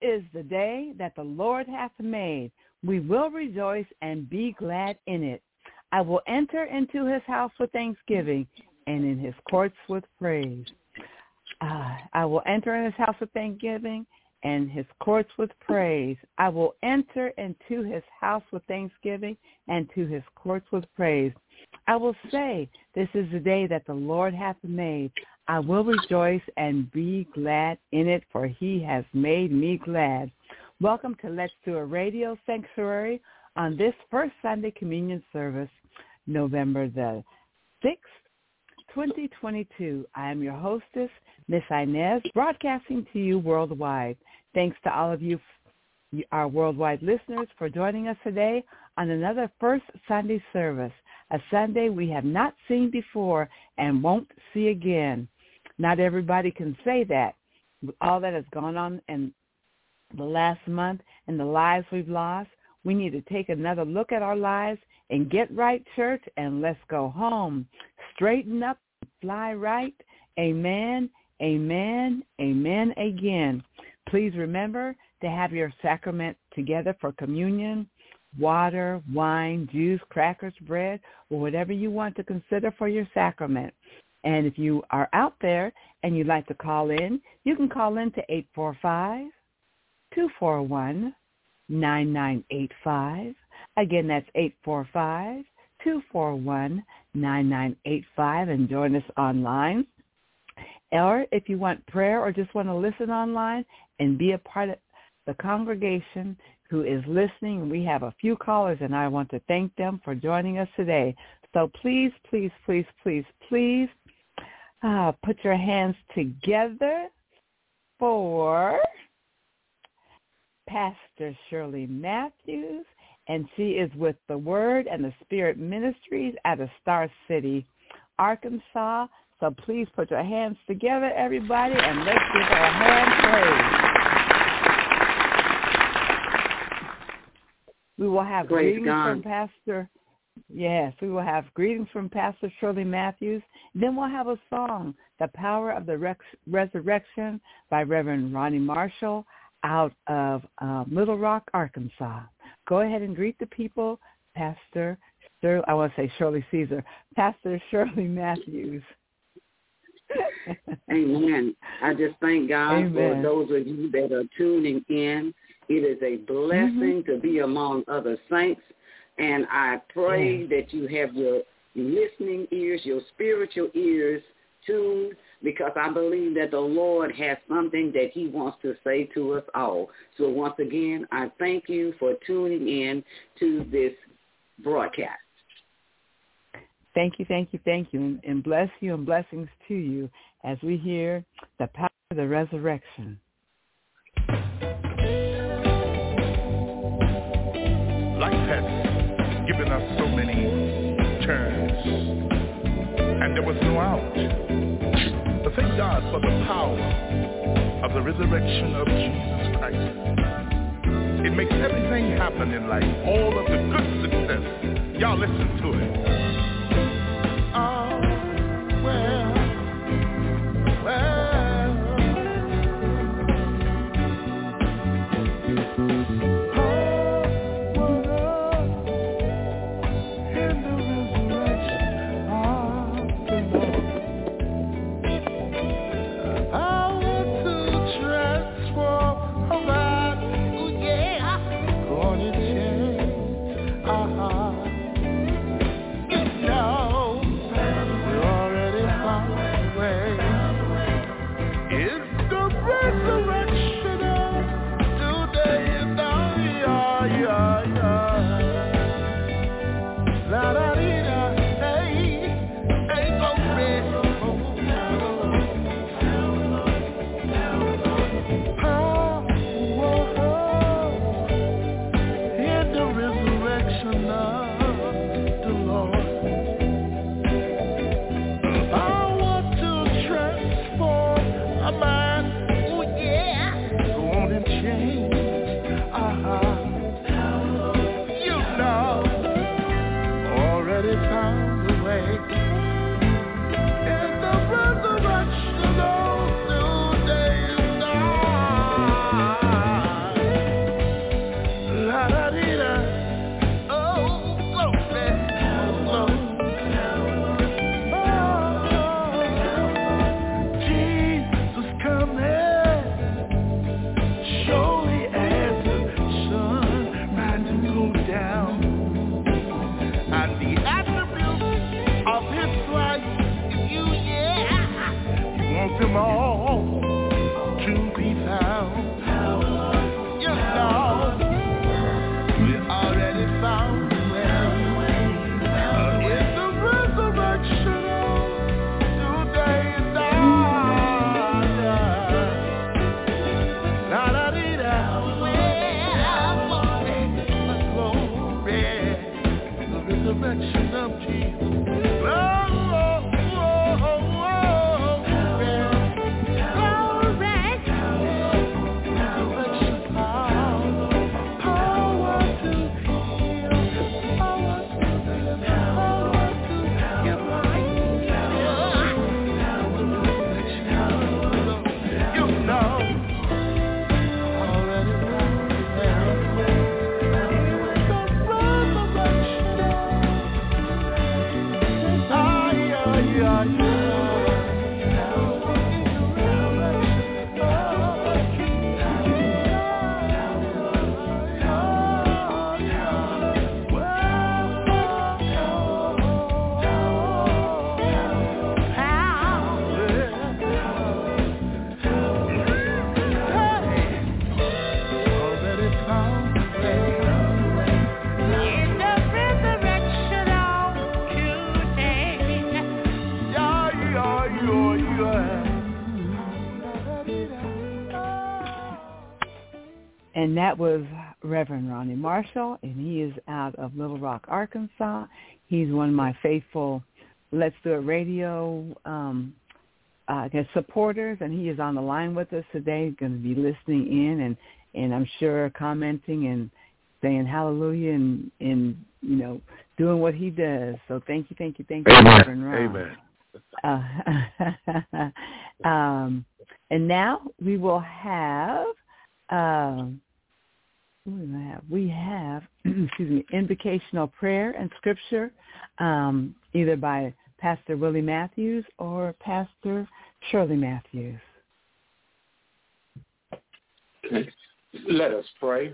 is the day that the Lord hath made. We will rejoice and be glad in it. I will enter into his house with thanksgiving and in his courts with praise. I will enter in his house with thanksgiving and his courts with praise. I will enter into his house with thanksgiving and to his courts with praise. I will say, this is the day that the Lord hath made. I will rejoice and be glad in it, for he has made me glad. Welcome to Let's Do a Radio Sanctuary on this first Sunday communion service, November the 6th, 2022. I am your hostess, Miss Inez, broadcasting to you worldwide. Thanks to all of you, our worldwide listeners, for joining us today on another first Sunday service, a Sunday we have not seen before and won't see again. Not everybody can say that. With all that has gone on in the last month and the lives we've lost, we need to take another look at our lives and get right, church, and let's go home. Straighten up, fly right. Amen, amen, amen again. Please remember to have your sacrament together for communion, water, wine, juice, crackers, bread, or whatever you want to consider for your sacrament. And if you are out there and you'd like to call in, you can call in to 845-241-9985. Again, that's 845-241-9985, and join us online. Or if you want prayer or just want to listen online and be a part of the congregation who is listening, we have a few callers, and I want to thank them for joining us today. So please, please, please, please, please put your hands together for Pastor Shirley Matthews, and she is with the Word and the Spirit Ministries out of Star City, Arkansas. So please put your hands together, everybody, and let's give her a hand praise. We will have greetings from Pastor. Yes, we will have greetings from Pastor Shirley Matthews. Then we'll have a song, The Power of the Resurrection, by Reverend Ronnie Marshall out of Little Rock, Arkansas. Go ahead and greet the people, Pastor Shirley, I want to say Shirley Caesar, Pastor Shirley Matthews. Amen. I just thank God for those of you that are tuning in. It is a blessing to be among other saints, and I pray that you have your listening ears, your spiritual ears tuned, because I believe that the Lord has something that he wants to say to us all. So once again, I thank you for tuning in to this broadcast. Thank you, thank you, thank you, and bless you and blessings to you as we hear the power of the resurrection. Life has given us so many turns, and there was no out. But thank God for the power of the resurrection of Jesus Christ. It makes everything happen in life, all of the good success. Y'all listen to it. And that was Reverend Ronnie Marshall, and he is out of Little Rock, Arkansas. He's one of my faithful Let's Do It Radio supporters, and he is on the line with us today. He's going to be listening in and I'm sure commenting and saying hallelujah and doing what he does. So thank you, Amen. Reverend Ron. Amen. And now we will have invocational prayer and scripture, either by Pastor Willie Matthews or Pastor Shirley Matthews. Okay. Let us pray.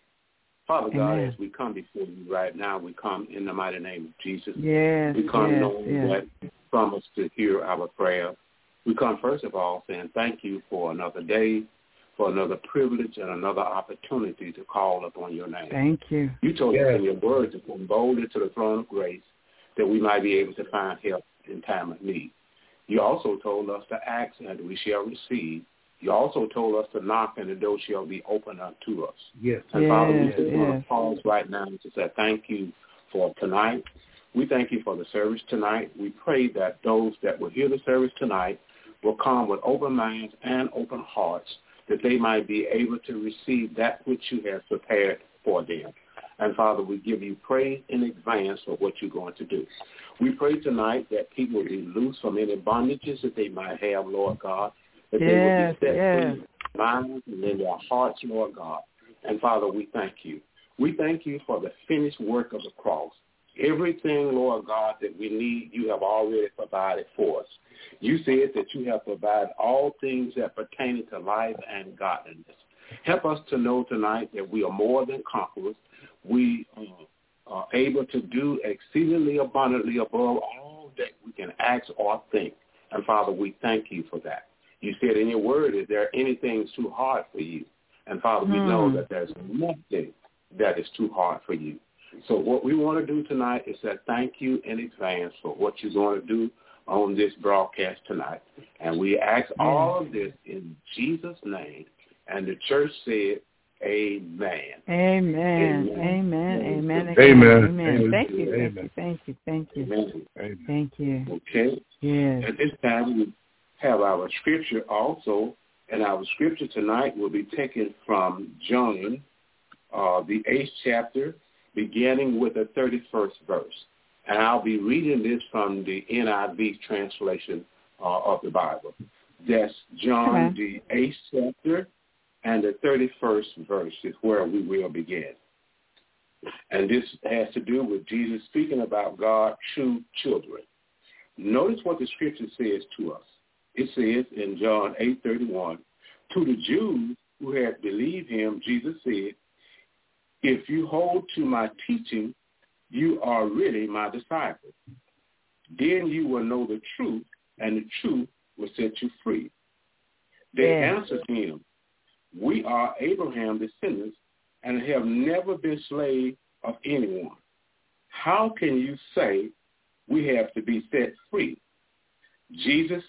Father God, Amen. as we come before you right now, we come in the mighty name of Jesus. Yes, we come knowing yes. that you promise to hear our prayer. We come, first of all, saying thank you for another day, for another privilege and another opportunity to call upon your name. Thank you. You told us in your word to come boldly to the throne of grace that we might be able to find help in time of need. You also told us to ask and we shall receive. You also told us to knock and the door shall be opened unto us. Yes. And Father, we just want to pause right now to say thank you for tonight. We thank you for the service tonight. We pray that those that will hear the service tonight will come with open minds and open hearts, that they might be able to receive that which you have prepared for them. And Father, we give you praise in advance for what you're going to do. We pray tonight that people will be loose from any bondages that they might have, Lord God, that they will be set free in their minds and in their hearts, Lord God. And Father, we thank you. We thank you for the finished work of the cross. Everything, Lord God, that we need, you have already provided for us. You said that you have provided all things that pertain to life and godliness. Help us to know tonight that we are more than conquerors. We are able to do exceedingly abundantly above all that we can ask or think. And, Father, we thank you for that. You said in your word, is there anything too hard for you? And, Father, we know that there's nothing that is too hard for you. So what we want to do tonight is say thank you in advance for what you're going to do on this broadcast tonight. And we ask all of this in Jesus' name. And the church said, amen. Amen. Amen. Amen. Amen. Amen. Thank you. Amen. Thank you. Thank you. Amen. Thank you. Okay. Yes. At this time, we have our scripture also. And our scripture tonight will be taken from John, the 8th chapter, beginning with the 31st verse. And I'll be reading this from the NIV translation of the Bible. That's John, the 8th chapter, and the 31st verse is where we will begin. And this has to do with Jesus speaking about God's true children. Notice what the scripture says to us. It says in John 8:31, to the Jews who had believed him, Jesus said, if you hold to my teaching, you are really my disciples. Then you will know the truth, and the truth will set you free. They answered him, we are Abraham's descendants and have never been slaves of anyone. How can you say we have to be set free? Jesus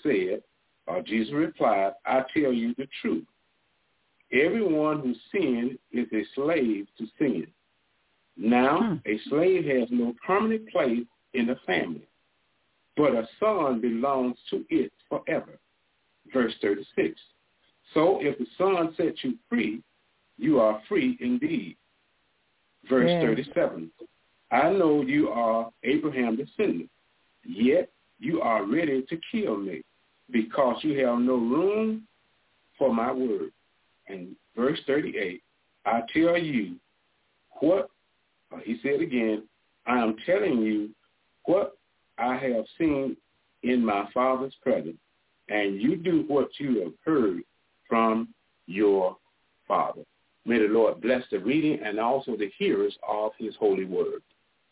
replied, I tell you the truth. Everyone who sins is a slave to sin. Now, a slave has no permanent place in the family, but a son belongs to it forever. Verse 36. So if the Son sets you free, you are free indeed. Verse 37. I know you are Abraham's descendant, yet you are ready to kill me, because you have no room for my word. And verse 38, I tell you what, he said again, I am telling you what I have seen in my Father's presence, and you do what you have heard from your Father. May the Lord bless the reading and also the hearers of his holy word.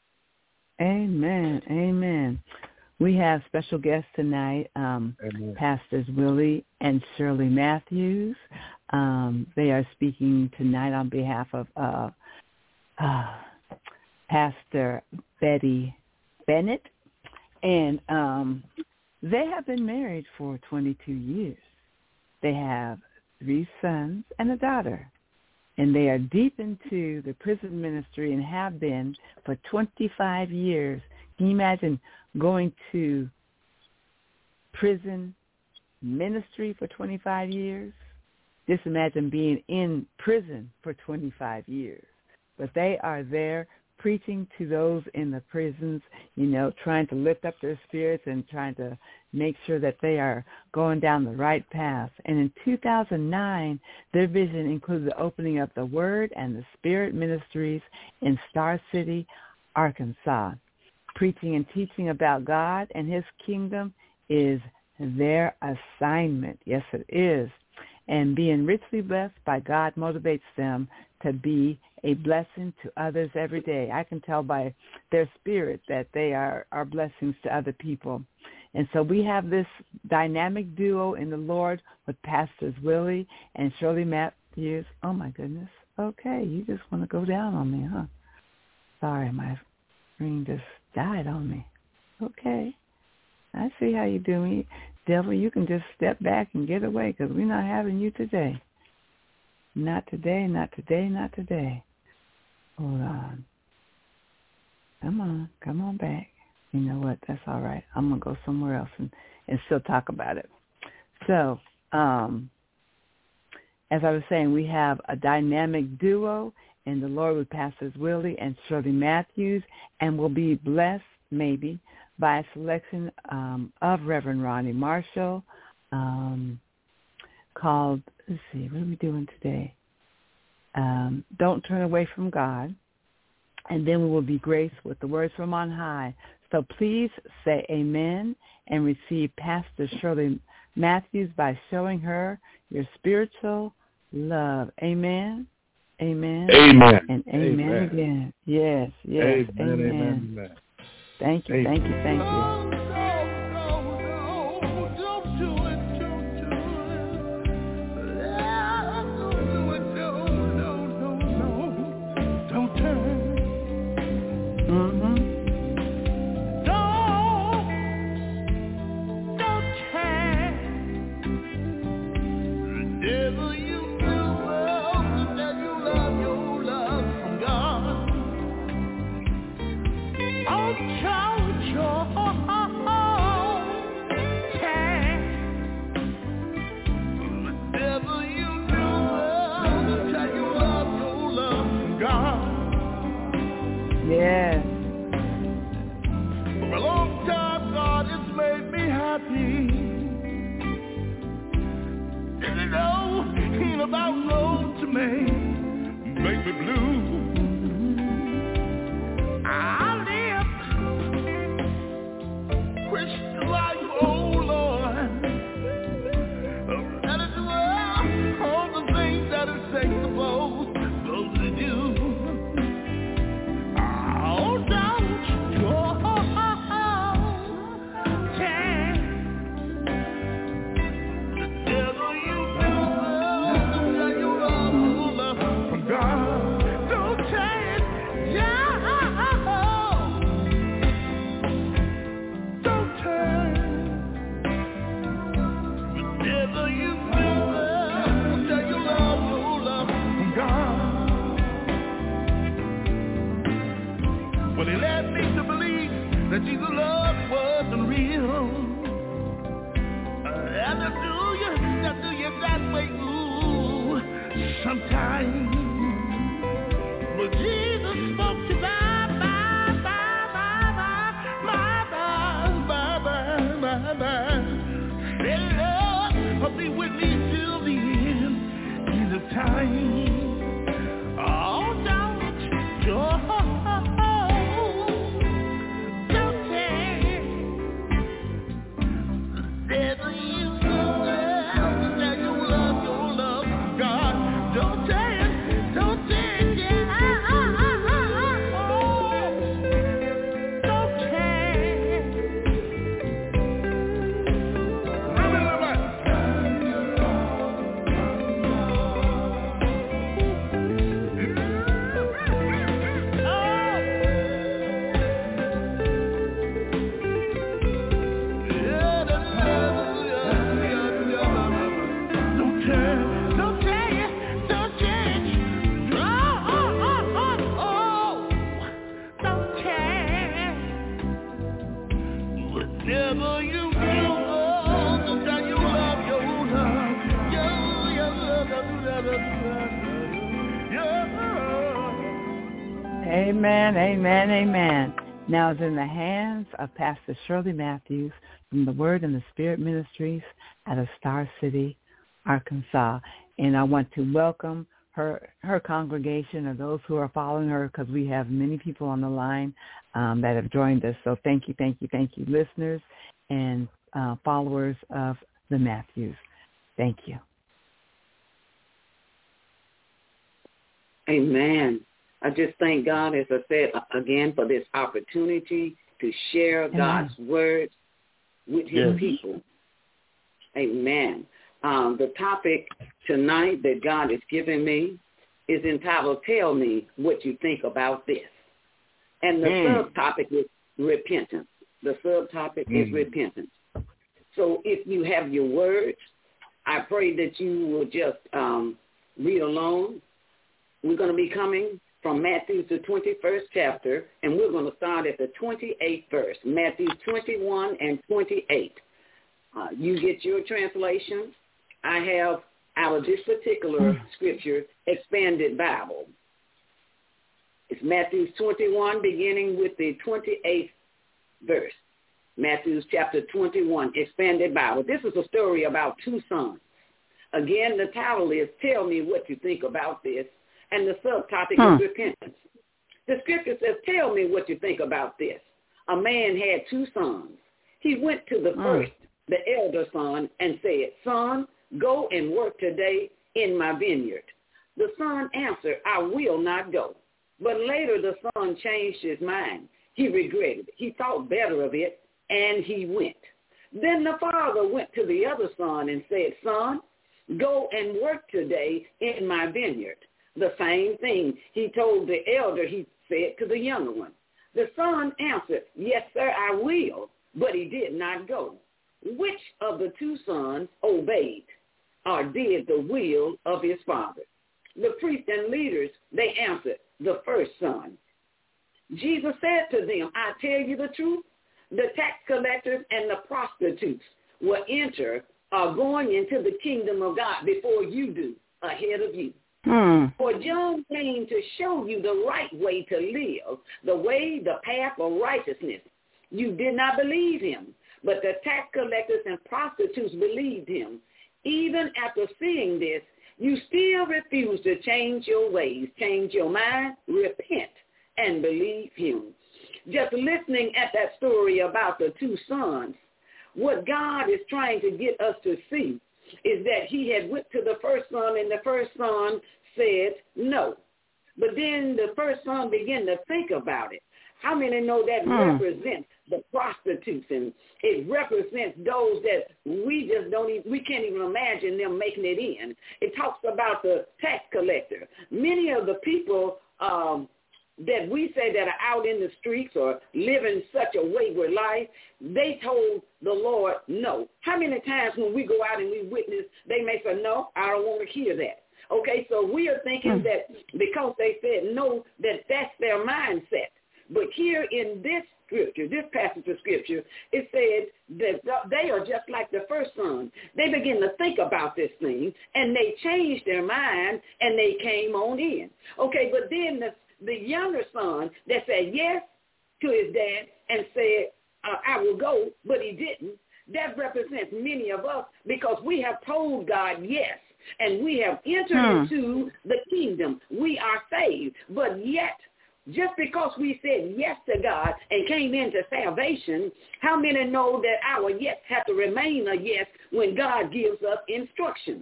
Amen. Amen. We have special guests tonight, Pastors Willie and Shirley Matthews. They are speaking tonight on behalf of Pastor Betty Bennett. And they have been married for 22 years. They have 3 sons and a daughter. and they are deep into the prison ministry and have been for 25 years. Can you imagine going to prison ministry for 25 years? Just imagine being in prison for 25 years. But they are there preaching to those in the prisons, trying to lift up their spirits and trying to make sure that they are going down the right path. And in 2009, their vision included the opening of the Word and the Spirit ministries in Star City, Arkansas. Preaching and teaching about God and his kingdom is their assignment. Yes, it is. And being richly blessed by God motivates them to be a blessing to others every day. I can tell by their spirit that they are blessings to other people. And so we have this dynamic duo in the Lord with Pastors Willie and Shirley Matthews. Oh, my goodness. Okay, you just want to go down on me, huh? Sorry, my screen just died on me. Okay. I see how you do me. Devil, you can just step back and get away because we're not having you today. Not today, not today, not today. Hold on. Come on back. You know what? That's all right. I'm going to go somewhere else and still talk about it. So, as I was saying, we have a dynamic duo in the Lord with Pastors Willie and Shirley Matthews, and we'll be blessed, maybe, by a selection of Reverend Ronnie Marshall called, let's see, what are we doing today? Don't Turn Away from God. And then we will be graced with the words from on high. So please say amen and receive Pastor Shirley Matthews by showing her your spiritual love. Amen. Amen. Amen. And amen again. Yes, yes. Amen. Amen. Thank you, thank you, thank you. Yes. For a long time, God has made me happy. And He ain't about no to make me blue. I live Christian life, oh Lord. That is all the things that it takes supposed to do. That Jesus' love wasn't real. And I do you that way, ooh, sometimes. But Jesus spoke to my said, Lord, I'll be with me till the end of time. Oh, don't Amen, amen, amen. Now it's in the hands of Pastor Shirley Matthews from the Word and the Spirit Ministries out of Star City, Arkansas. And I want to welcome her congregation or those who are following her, because we have many people on the line that have joined us. So thank you, listeners and followers of the Matthews. Thank you. Amen. I just thank God, as I said, again, for this opportunity to share God's word with his people. Amen. The topic tonight that God has given me is entitled, Tell Me What You Think About This. And the subtopic is repentance. The subtopic is repentance. So if you have your words, I pray that you will just read along. We're going to be coming from Matthew, the 21st chapter, and we're going to start at the 28th verse, Matthew 21 and 28. You get your translation. I have, out of this particular scripture, Expanded Bible. It's Matthew 21, beginning with the 28th verse. Matthew chapter 21, Expanded Bible. This is a story about two sons. Again, the title is Tell Me What You Think About This, and the subtopic is repentance. The scripture says, tell me what you think about this. A man had two sons. He went to the first, the elder son, and said, Son, go and work today in my vineyard. The son answered, I will not go. But later the son changed his mind. He regretted it. He thought better of it, and he went. Then the father went to the other son and said, Son, go and work today in my vineyard. The same thing he told the elder, he said to the younger one. The son answered, Yes, sir, I will, but he did not go. Which of the two sons obeyed or did the will of his father? The priests and leaders, they answered, the first son. Jesus said to them, I tell you the truth, the tax collectors and the prostitutes will enter or going into the kingdom of God before you do, ahead of you. For John came to show you the right way to live, the way, the path of righteousness. You did not believe him, but the tax collectors and prostitutes believed him. Even after seeing this, you still refuse to change your ways, change your mind, repent, and believe him. Just listening at that story about the two sons, what God is trying to get us to see is that he had went to the first son, and the first son said no. But then the first son began to think about it. How many know that represents the prostitutes, and it represents those that we can't even imagine them making it in. It talks about the tax collector. Many of the people that we say that are out in the streets or living such a wayward life, they told the Lord no. How many times when we go out and we witness, they may say, no, I don't want to hear that. Okay, so we are thinking that because they said no, that's their mindset. But here in this scripture, this passage of scripture, it said that they are just like the first son. They begin to think about this thing, and they changed their mind, and they came on in. Okay, but then the younger son that said yes to his dad and said, I will go, but he didn't, that represents many of us because we have told God yes, and we have entered into the kingdom. We are saved, but yet just because we said yes to God and came into salvation, how many know that our yes have to remain a yes when God gives us instructions?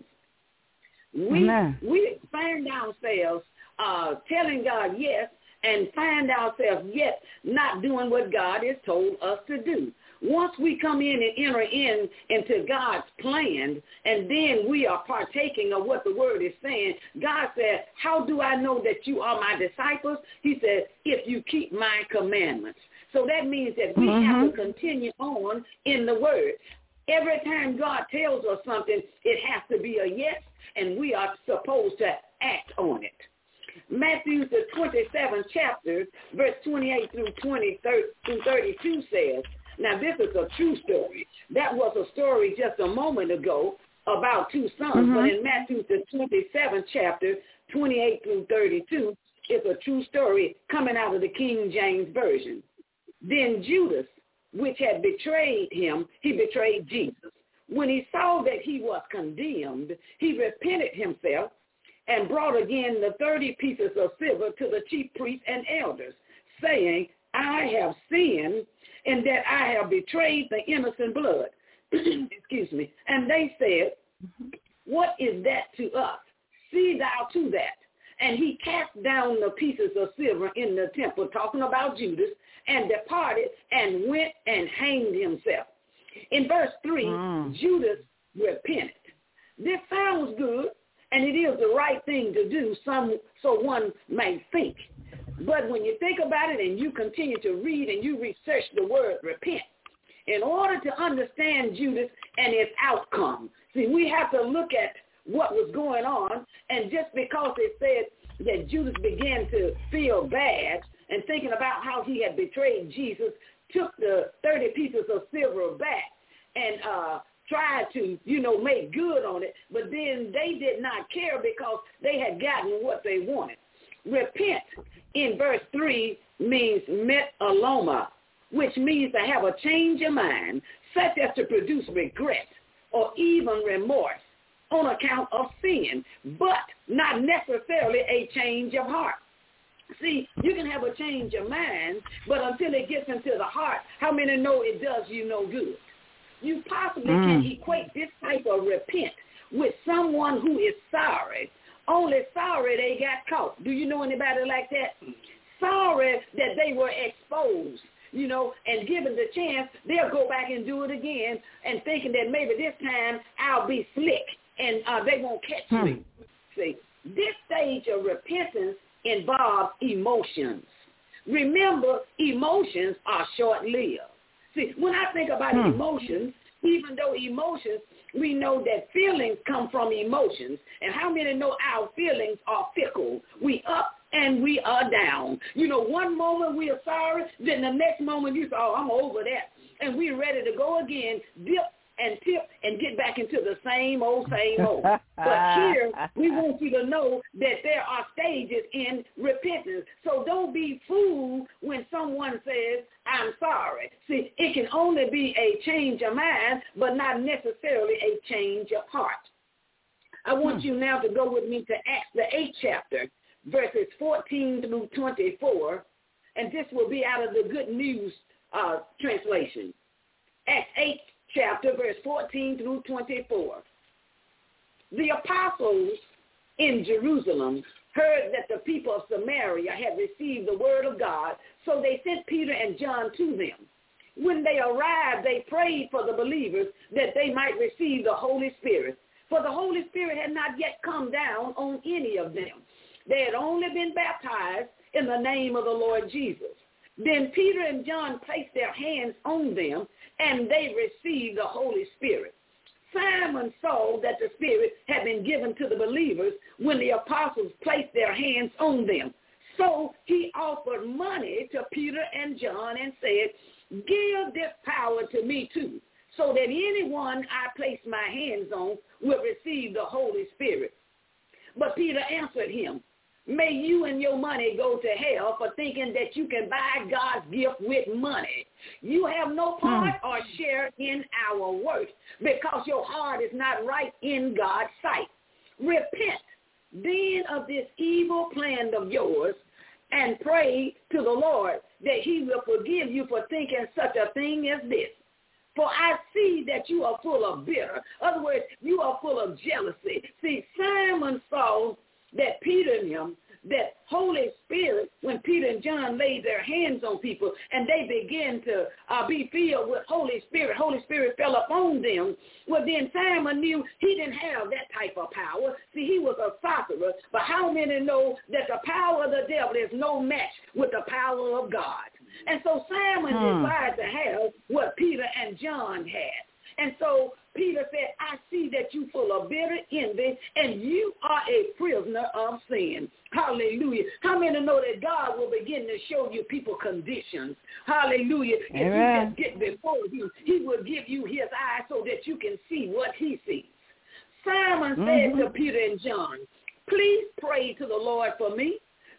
We find ourselves telling God yes and find ourselves yet not doing what God has told us to do. Once we come in and enter into God's plan, and then we are partaking of what the word is saying, God said, how do I know that you are my disciples? He said, if you keep my commandments. So that means that we have to continue on in the word. Every time God tells us something, it has to be a yes, and we are supposed to act on it. Matthew, the 27th chapter, verse 28 through 32 says, now this is a true story. That was a story just a moment ago about two sons. But in Matthew, the 27th chapter, 28 through 32, It's a true story coming out of the King James Version. Then Judas, which had betrayed him, he betrayed Jesus. When he saw that he was condemned, he repented himself and brought again the 30 pieces of silver to the chief priests and elders, saying, I have sinned in that I have betrayed the innocent blood. Excuse me. And they said, what is that to us? See thou to that. And he cast down the pieces of silver in the temple, talking about Judas, and departed and went and hanged himself. In verse 3, Judas repented. This sounds good, and it is the right thing to do, so one may think. But when you think about it and you continue to read and you research the word repent, in order to understand Judas and his outcome, see, we have to look at what was going on, and just because it said that Judas began to feel bad and thinking about how he had betrayed Jesus, took the 30 pieces of silver back and tried to, make good on it, but then they did not care because they had gotten what they wanted. Repent in verse 3 means metaloma, which means to have a change of mind, such as to produce regret or even remorse on account of sin, but not necessarily a change of heart. See, you can have a change of mind, but until it gets into the heart, how many know it does you no good? You possibly can equate this type of repent with someone who is sorry, only sorry they got caught. Do you know anybody like that? Sorry that they were exposed, and given the chance, they'll go back and do it again and thinking that maybe this time I'll be slick and they won't catch me. See, this stage of repentance involves emotions. Remember, emotions are short-lived. See, when I think about emotions, even though emotions, we know that feelings come from emotions. And how many know our feelings are fickle? We up and we are down. One moment we are sorry, then the next moment you say, oh, I'm over that. And we're ready to go again, dip and tip and get back into the same old. But here, we want you to know that there are stages in repentance. So don't be fooled when someone says, I'm sorry. See, it can only be a change of mind, but not necessarily a change of heart. I want you now to go with me to Acts, the 8th chapter, verses 14 through 24, and this will be out of the Good News translation. Acts 8 chapter, verse 14 through 24. The apostles in Jerusalem heard that the people of Samaria had received the word of God, so they sent Peter and John to them. When they arrived, they prayed for the believers that they might receive the Holy Spirit, for the Holy Spirit had not yet come down on any of them. They had only been baptized in the name of the Lord Jesus. Then Peter and John placed their hands on them, and they received the Holy Spirit. Simon saw that the Spirit had been given to the believers when the apostles placed their hands on them. So he offered money to Peter and John and said, give this power to me too, so that anyone I place my hands on will receive the Holy Spirit. But Peter answered him, may you and your money go to hell for thinking that you can buy God's gift with money. You have no part or share in our work because your heart is not right in God's sight. Repent then of this evil plan of yours and pray to the Lord that he will forgive you for thinking such a thing as this. For I see that you are full of bitter. In other words, you are full of jealousy. See, Simon saw that Peter and him, that Holy Spirit, when Peter and John laid their hands on people and they began to be filled with Holy Spirit fell upon them. Well, then Simon knew he didn't have that type of power. See, he was a sorcerer. But how many know that the power of the devil is no match with the power of God? And so Simon desired to have what Peter and John had. And so Peter said, I see that you full of bitter envy, and you are a prisoner of sin. Hallelujah. How many know that God will begin to show you people conditions? Hallelujah. Amen. If you just get before him, he will give you his eyes so that you can see what he sees. Simon said to Peter and John, please pray to the Lord for me,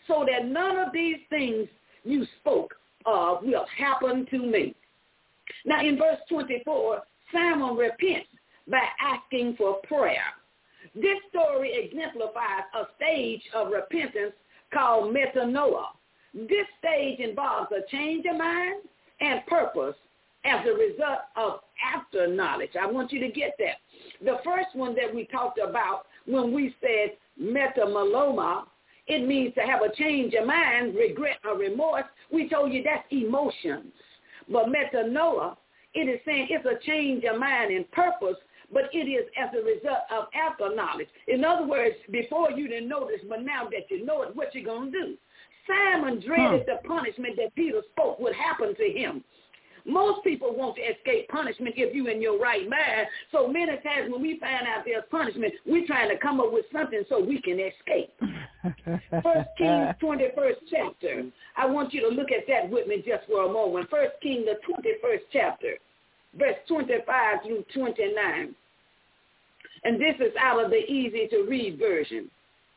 so that none of these things you spoke of will happen to me. Now in verse 24, Simon repents by asking for prayer. This story exemplifies a stage of repentance called metanoia. This stage involves a change of mind and purpose as a result of after knowledge. I want you to get that. The first one that we talked about when we said metameloma, it means to have a change of mind, regret, or remorse. We told you that's emotions. But metanoia, it is saying it's a change of mind and purpose, but it is as a result of after knowledge. In other words, before you didn't know this, but now that you know it, what you going to do? Simon dreaded the punishment that Peter spoke would happen to him. Most people want to escape punishment if you're in your right mind. So many times when we find out there's punishment, we're trying to come up with something so we can escape. 1 Kings 21st chapter. I want you to look at that with me just for a moment. 1 Kings, the 21st chapter, verse 25 through 29. And this is out of the easy-to-read version.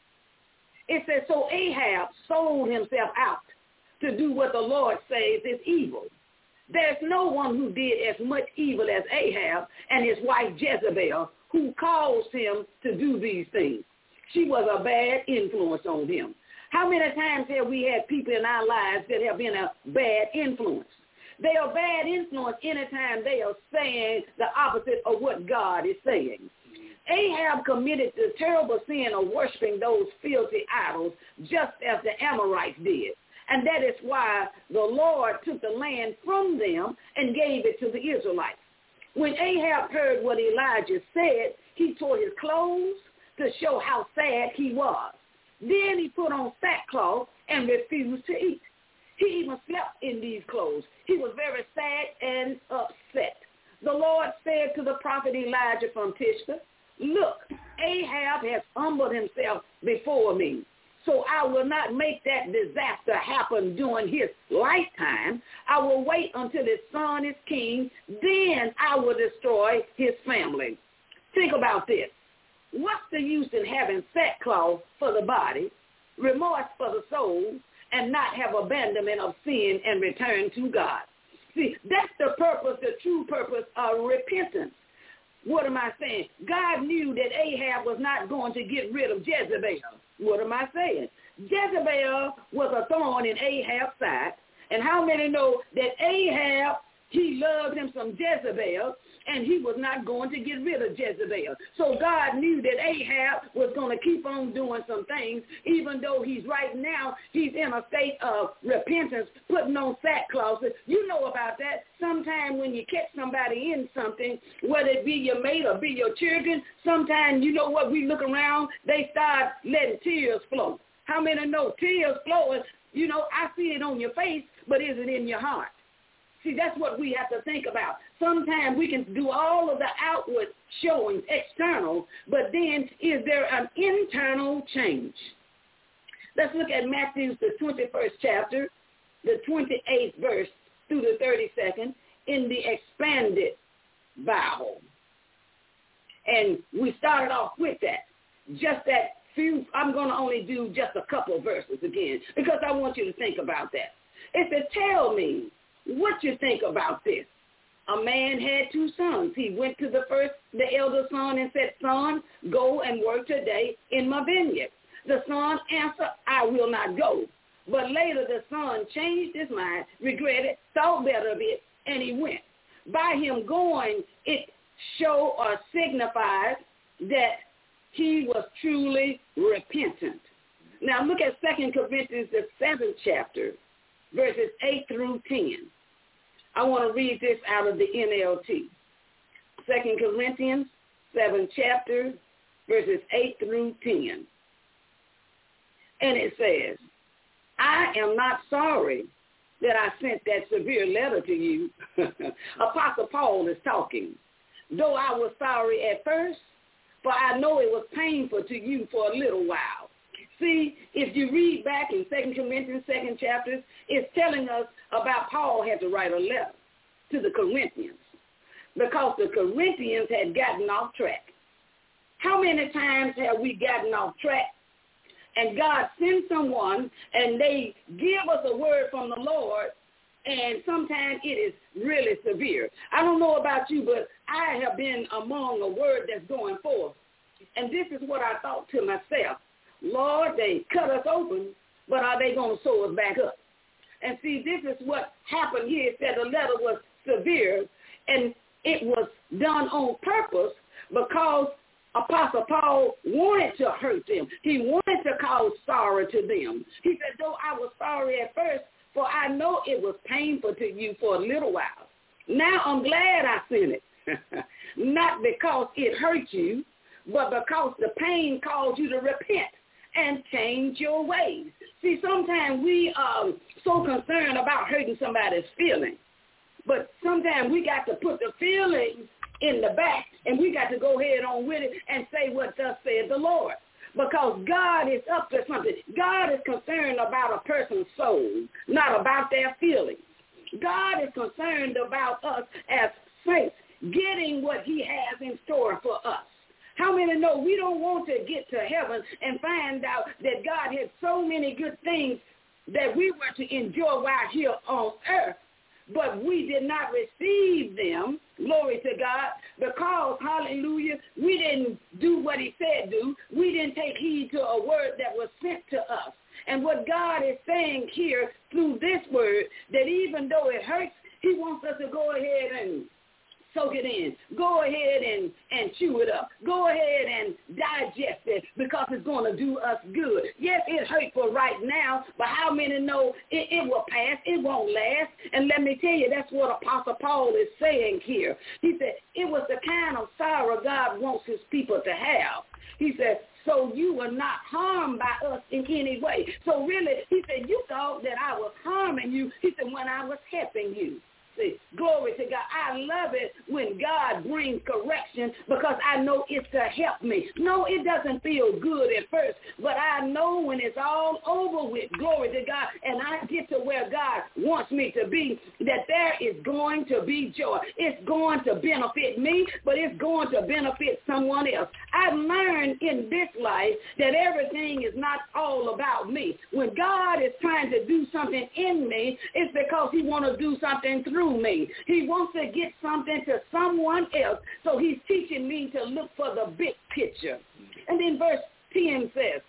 It says, so Ahab sold himself out to do what the Lord says is evil. There's no one who did as much evil as Ahab and his wife Jezebel, who caused him to do these things. She was a bad influence on him. How many times have we had people in our lives that have been a bad influence? They are bad influence anytime they are saying the opposite of what God is saying. Ahab committed the terrible sin of worshiping those filthy idols just as the Amorites did. And that is why the Lord took the land from them and gave it to the Israelites. When Ahab heard what Elijah said, he tore his clothes to show how sad he was. Then he put on sackcloth and refused to eat. He even slept in these clothes. He was very sad and upset. The Lord said to the prophet Elijah from Tishbe, look, Ahab has humbled himself before me. So I will not make that disaster happen during his lifetime. I will wait until his son is king. Then I will destroy his family. Think about this. What's the use in having sackcloth for the body, remorse for the soul, and not have abandonment of sin and return to God? See, that's the purpose, the true purpose of repentance. What am I saying? God knew that Ahab was not going to get rid of Jezebel. What am I saying? Jezebel was a thorn in Ahab's side. And how many know that Ahab, he loved him some Jezebel, and he was not going to get rid of Jezebel. So God knew that Ahab was going to keep on doing some things, even though he's right now, he's in a state of repentance, putting on sackcloth. You know about that. Sometime when you catch somebody in something, whether it be your mate or be your children, sometimes, you know what, we look around, they start letting tears flow. How many know tears flowing? You know, I see it on your face, but is it in your heart? See, that's what we have to think about. Sometimes we can do all of the outward showings, external, but then is there an internal change? Let's look at Matthew, the 21st chapter, the 28th verse through the 32nd in the expanded Bible. And we started off with that. Just that few, I'm going to only do just a couple of verses again because I want you to think about that. It says, tell me what you think about this. A man had two sons. He went to the elder son and said, son, go and work today in my vineyard. The son answered, I will not go. But later the son changed his mind, regretted, thought better of it, and he went. By him going, it showed or signified that he was truly repentant. Now look at 2 Corinthians, the 7th chapter, verses 8 through 10. I want to read this out of the NLT. 2 Corinthians, 7th chapter, verses 8 through 10. And it says, I am not sorry that I sent that severe letter to you. Apostle Paul is talking. Though I was sorry at first, for I know it was painful to you for a little while. See, if you read back in 2 Corinthians, 2nd chapter, it's telling us about Paul had to write a letter to the Corinthians because the Corinthians had gotten off track. How many times have we gotten off track? and God sends someone, and they give us a word from the Lord, and sometimes it is really severe. I don't know about you, but I have been among a word that's going forth, and this is what I thought to myself. Lord, they cut us open, but are they going to sew us back up? And see, this is what happened here. It said the letter was severe, and it was done on purpose because Apostle Paul wanted to hurt them. He wanted to cause sorrow to them. He said, though I was sorry at first, for I know it was painful to you for a little while. Now I'm glad I sent it. Not because it hurt you, but because the pain caused you to repent and change your ways. See, sometimes we are so concerned about hurting somebody's feelings, but sometimes we got to put the feelings in the back, and we got to go ahead on with it and say what thus said the Lord. Because God is up to something. God is concerned about a person's soul, not about their feelings. God is concerned about us as saints getting what he has in store for us. How many know we don't want to get to heaven and find out that God had so many good things that we were to enjoy while here on earth, but we did not receive them, glory to God, because, hallelujah, we didn't do what he said do. We didn't take heed to a word that was sent to us. And what God is saying here through this word, that even though it hurts, he wants us to go ahead and soak it in. Go ahead and chew it up. Go ahead and digest it because it's going to do us good. Yes, it hurts for right now, but how many know it will pass? It won't last. And let me tell you, that's what Apostle Paul is saying here. He said, it was the kind of sorrow God wants his people to have. He said, so you were not harmed by us in any way. So really, he said, you thought that I was harming you. He said, when I was helping you. See, glory to God. I love it when God brings correction because I know it's to help me. No, it doesn't feel good at first, but I know when it's all over with, glory to God, and I get to where God wants me to be, that there is going to be joy. It's going to benefit me, but it's going to benefit someone else. I've learned in this life that everything is not all about me. When God is trying to do something in me, it's because he wants to do something through me. He wants to get something to someone else, so he's teaching me to look for the big picture. And then verse 10 says,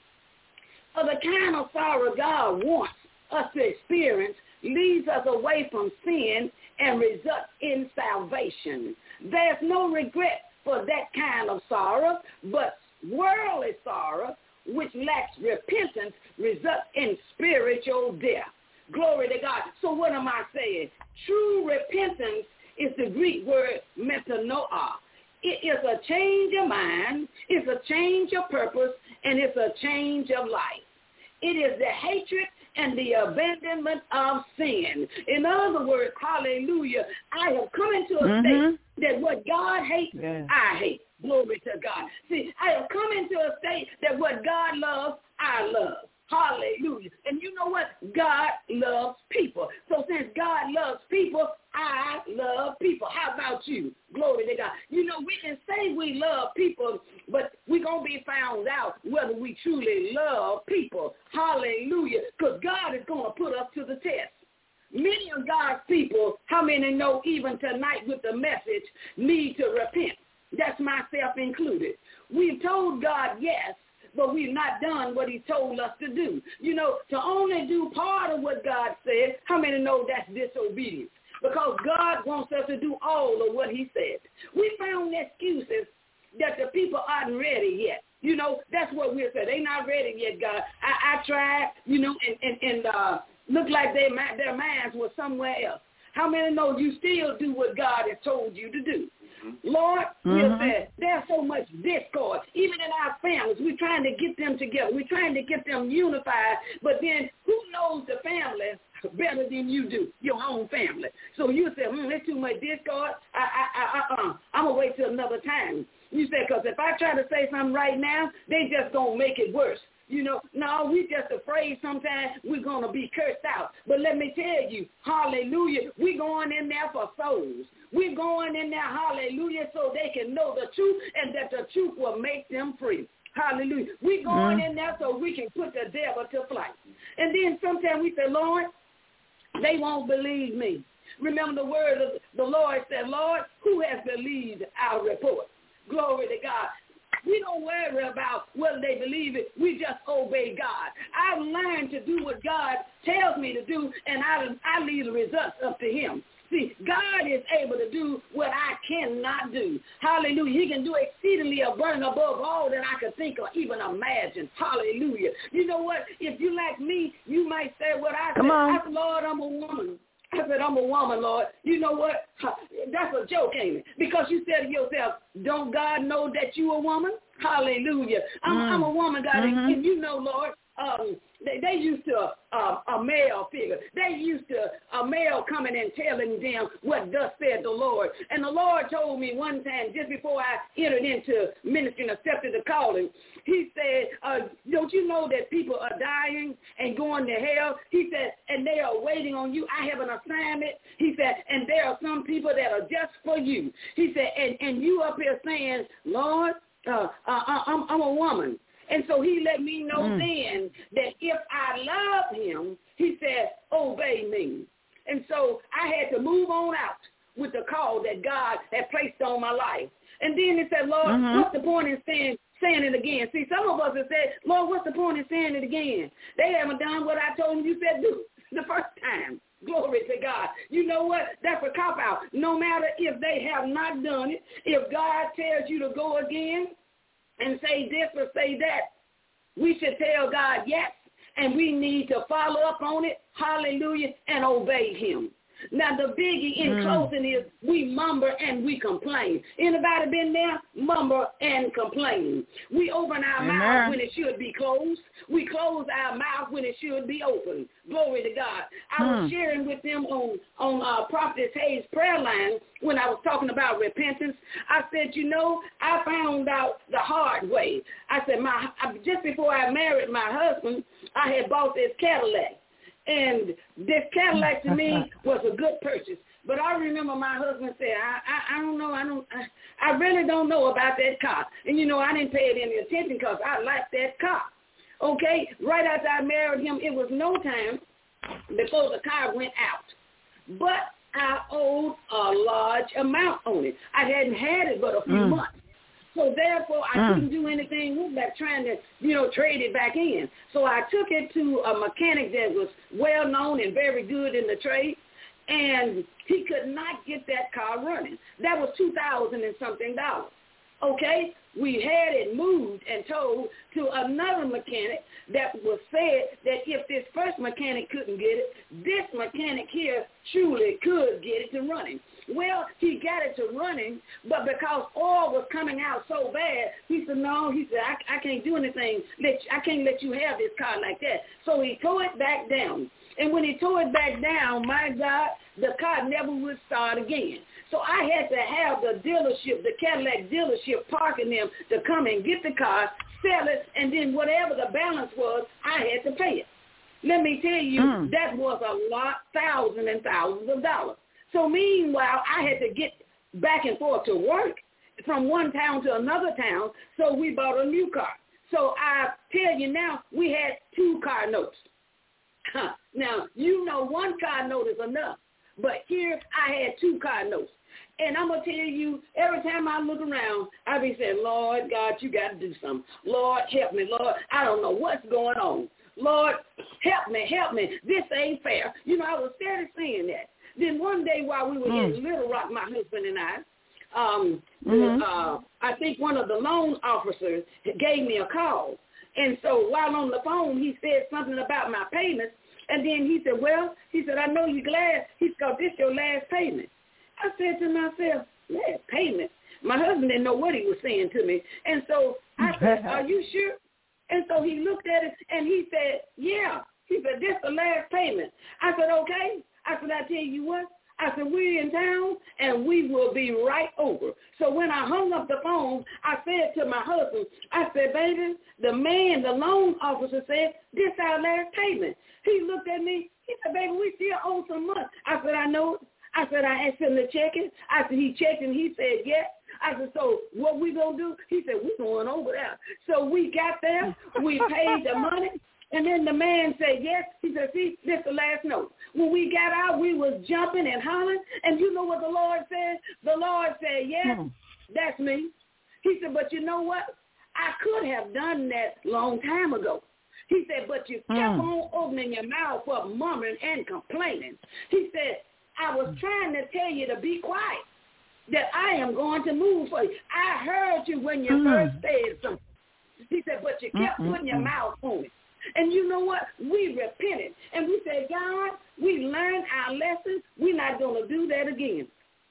for the kind of sorrow God wants us to experience leads us away from sin and results in salvation. There's no regret for that kind of sorrow, but worldly sorrow, which lacks repentance, results in spiritual death. Glory to God. So what am I saying? True repentance is the Greek word metanoia. It is a change of mind, it's a change of purpose, and it's a change of life. It is the hatred and the abandonment of sin. In other words, hallelujah, I have come into a state that what God hates, I hate. Glory to God. See, I have come into a state that what God loves, I love. Hallelujah. And you know what? God loves people. So since God loves people, I love people. How about you? Glory to God. You know, we can say we love people, but we're going to be found out whether we truly love people. Hallelujah. Because God is going to put us to the test. Many of God's people, how many know even tonight with the message, need to repent? That's myself included. We've told God yes, but we've not done what he told us to do. You know, to only do part of what God said, how many know that's disobedience? Because God wants us to do all of what he said. We found excuses that the people aren't ready yet. You know, that's what we're saying. They're not ready yet, God. I tried, you know, and looked like their minds were somewhere else. How many know you still do what God has told you to do? Lord, we're saying there's so much discord. Even in our families, we're trying to get them together. We're trying to get them unified. But then who knows the family better than you do, your own family? So you say, there's too much discord. I'm going to wait till another time. You say, because if I try to say something right now, they just going to make it worse. You know, no, we just afraid sometimes we're going to be cursed out. But let me tell you, hallelujah, we're going in there for souls. We're going in there, hallelujah, so they can know the truth and that the truth will make them free. Hallelujah. We going in there so we can put the devil to flight. And then sometimes we say, Lord, they won't believe me. Remember the word of the Lord said, Lord, who has believed our report? Glory to God. We don't worry about whether they believe it. We just obey God. I've learned to do what God tells me to do, and I leave the results up to him. See, God is able to do what I cannot do. Hallelujah. He can do exceedingly abundant above all that I could think or even imagine. Hallelujah. You know what? If you like me, you might say what I said. I said, Lord, I'm a woman. I said, I'm a woman, Lord. You know what? That's a joke, ain't it? Because you said to yourself, don't God know that you a woman? Hallelujah. I'm a woman, God. And you know, Lord, they used to a male figure. They used to a male coming and telling them what thus said the Lord. And the Lord told me one time, just before I entered into ministry and accepted the calling, he said, don't you know that people are dying and going to hell? He said, and they are waiting on you. I have an assignment. He said, and there are some people that are just for you. He said, and you up here saying, Lord, I'm a woman. And so he let me know then that if I love him, he said, obey me. And so I had to move on out with the call that God had placed on my life. And then he said, Lord, what's the point in saying it again? See, some of us have said, Lord, what's the point in saying it again? They haven't done what I told them you said do the first time. Glory to God. You know what? That's a cop-out. No matter if they have not done it, if God tells you to go again and say this or say that, we should tell God yes, and we need to follow up on it, hallelujah, and obey him. Now, the biggie in closing is we mumble and we complain. Anybody been there? Mumble and complain. We open our mouth when it should be closed. We close our mouth when it should be open. Glory to God. I was sharing with them on Prophetess Hayes' prayer line when I was talking about repentance. I said, you know, I found out the hard way. I said, just before I married my husband, I had bought this Cadillac. And this Cadillac to me was a good purchase. But I remember my husband said, I really don't know about that car. And, you know, I didn't pay it any attention because I liked that car. Okay? Right after I married him, it was no time before the car went out. But I owed a large amount on it. I hadn't had it but a few months. So therefore, I couldn't do anything with that, trying to, you know, trade it back in. So I took it to a mechanic that was well-known and very good in the trade, and he could not get that car running. That was $2,000 and something. Okay? We had it moved and towed to another mechanic that was said that if this first mechanic couldn't get it, this mechanic here truly could get it to running. Well, he got it to running, but because oil was coming out so bad, he said, no, he said, I can't do anything. I can't let you have this car like that. So he tore it back down. And when he tore it back down, my God, the car never would start again. So I had to have the dealership, the Cadillac dealership, parking them to come and get the car, sell it, and then whatever the balance was, I had to pay it. Let me tell you, that was a lot, thousands and thousands of dollars. So meanwhile, I had to get back and forth to work from one town to another town, so we bought a new car. So I tell you now, we had 2 car notes. Now, you know one car note is enough, but here I had 2 car notes. And I'm going to tell you, every time I look around, I be saying, Lord God, you got to do something. Lord, help me. Lord, I don't know what's going on. Lord, help me, help me. This ain't fair. You know, I was steady saying that. Then one day while we were in Little Rock, my husband and I think one of the loan officers gave me a call. And so while on the phone, he said something about my payments. And then he said, I know you're glad. He said, this your last payment. I said to myself, last payment? My husband didn't know what he was saying to me. And so I said, are you sure? And so he looked at it and he said, yeah. He said, this the last payment. I said, okay. I said, I tell you what. I said, we're in town, and we will be right over. So when I hung up the phone, I said to my husband, I said, baby, the loan officer said, this our last payment. He looked at me. He said, baby, we still owe some money. I said, I know it. I said, I asked him to check it. I said, he checked, and he said, yes. I said, so what we going to do? He said, we going over there. So we got there. We paid the money. And then the man said, yes. He said, see, this is the last note. When we got out, we was jumping and hollering. And you know what the Lord said? The Lord said, yes, that's me. He said, but you know what? I could have done that long time ago. He said, but you kept on opening your mouth up, murmuring and complaining. He said, I was trying to tell you to be quiet, that I am going to move for you. I heard you when you first said something. He said, but you kept putting your mouth on it. And you know what? We repented. And we said, God, we learned our lesson. We're not going to do that again.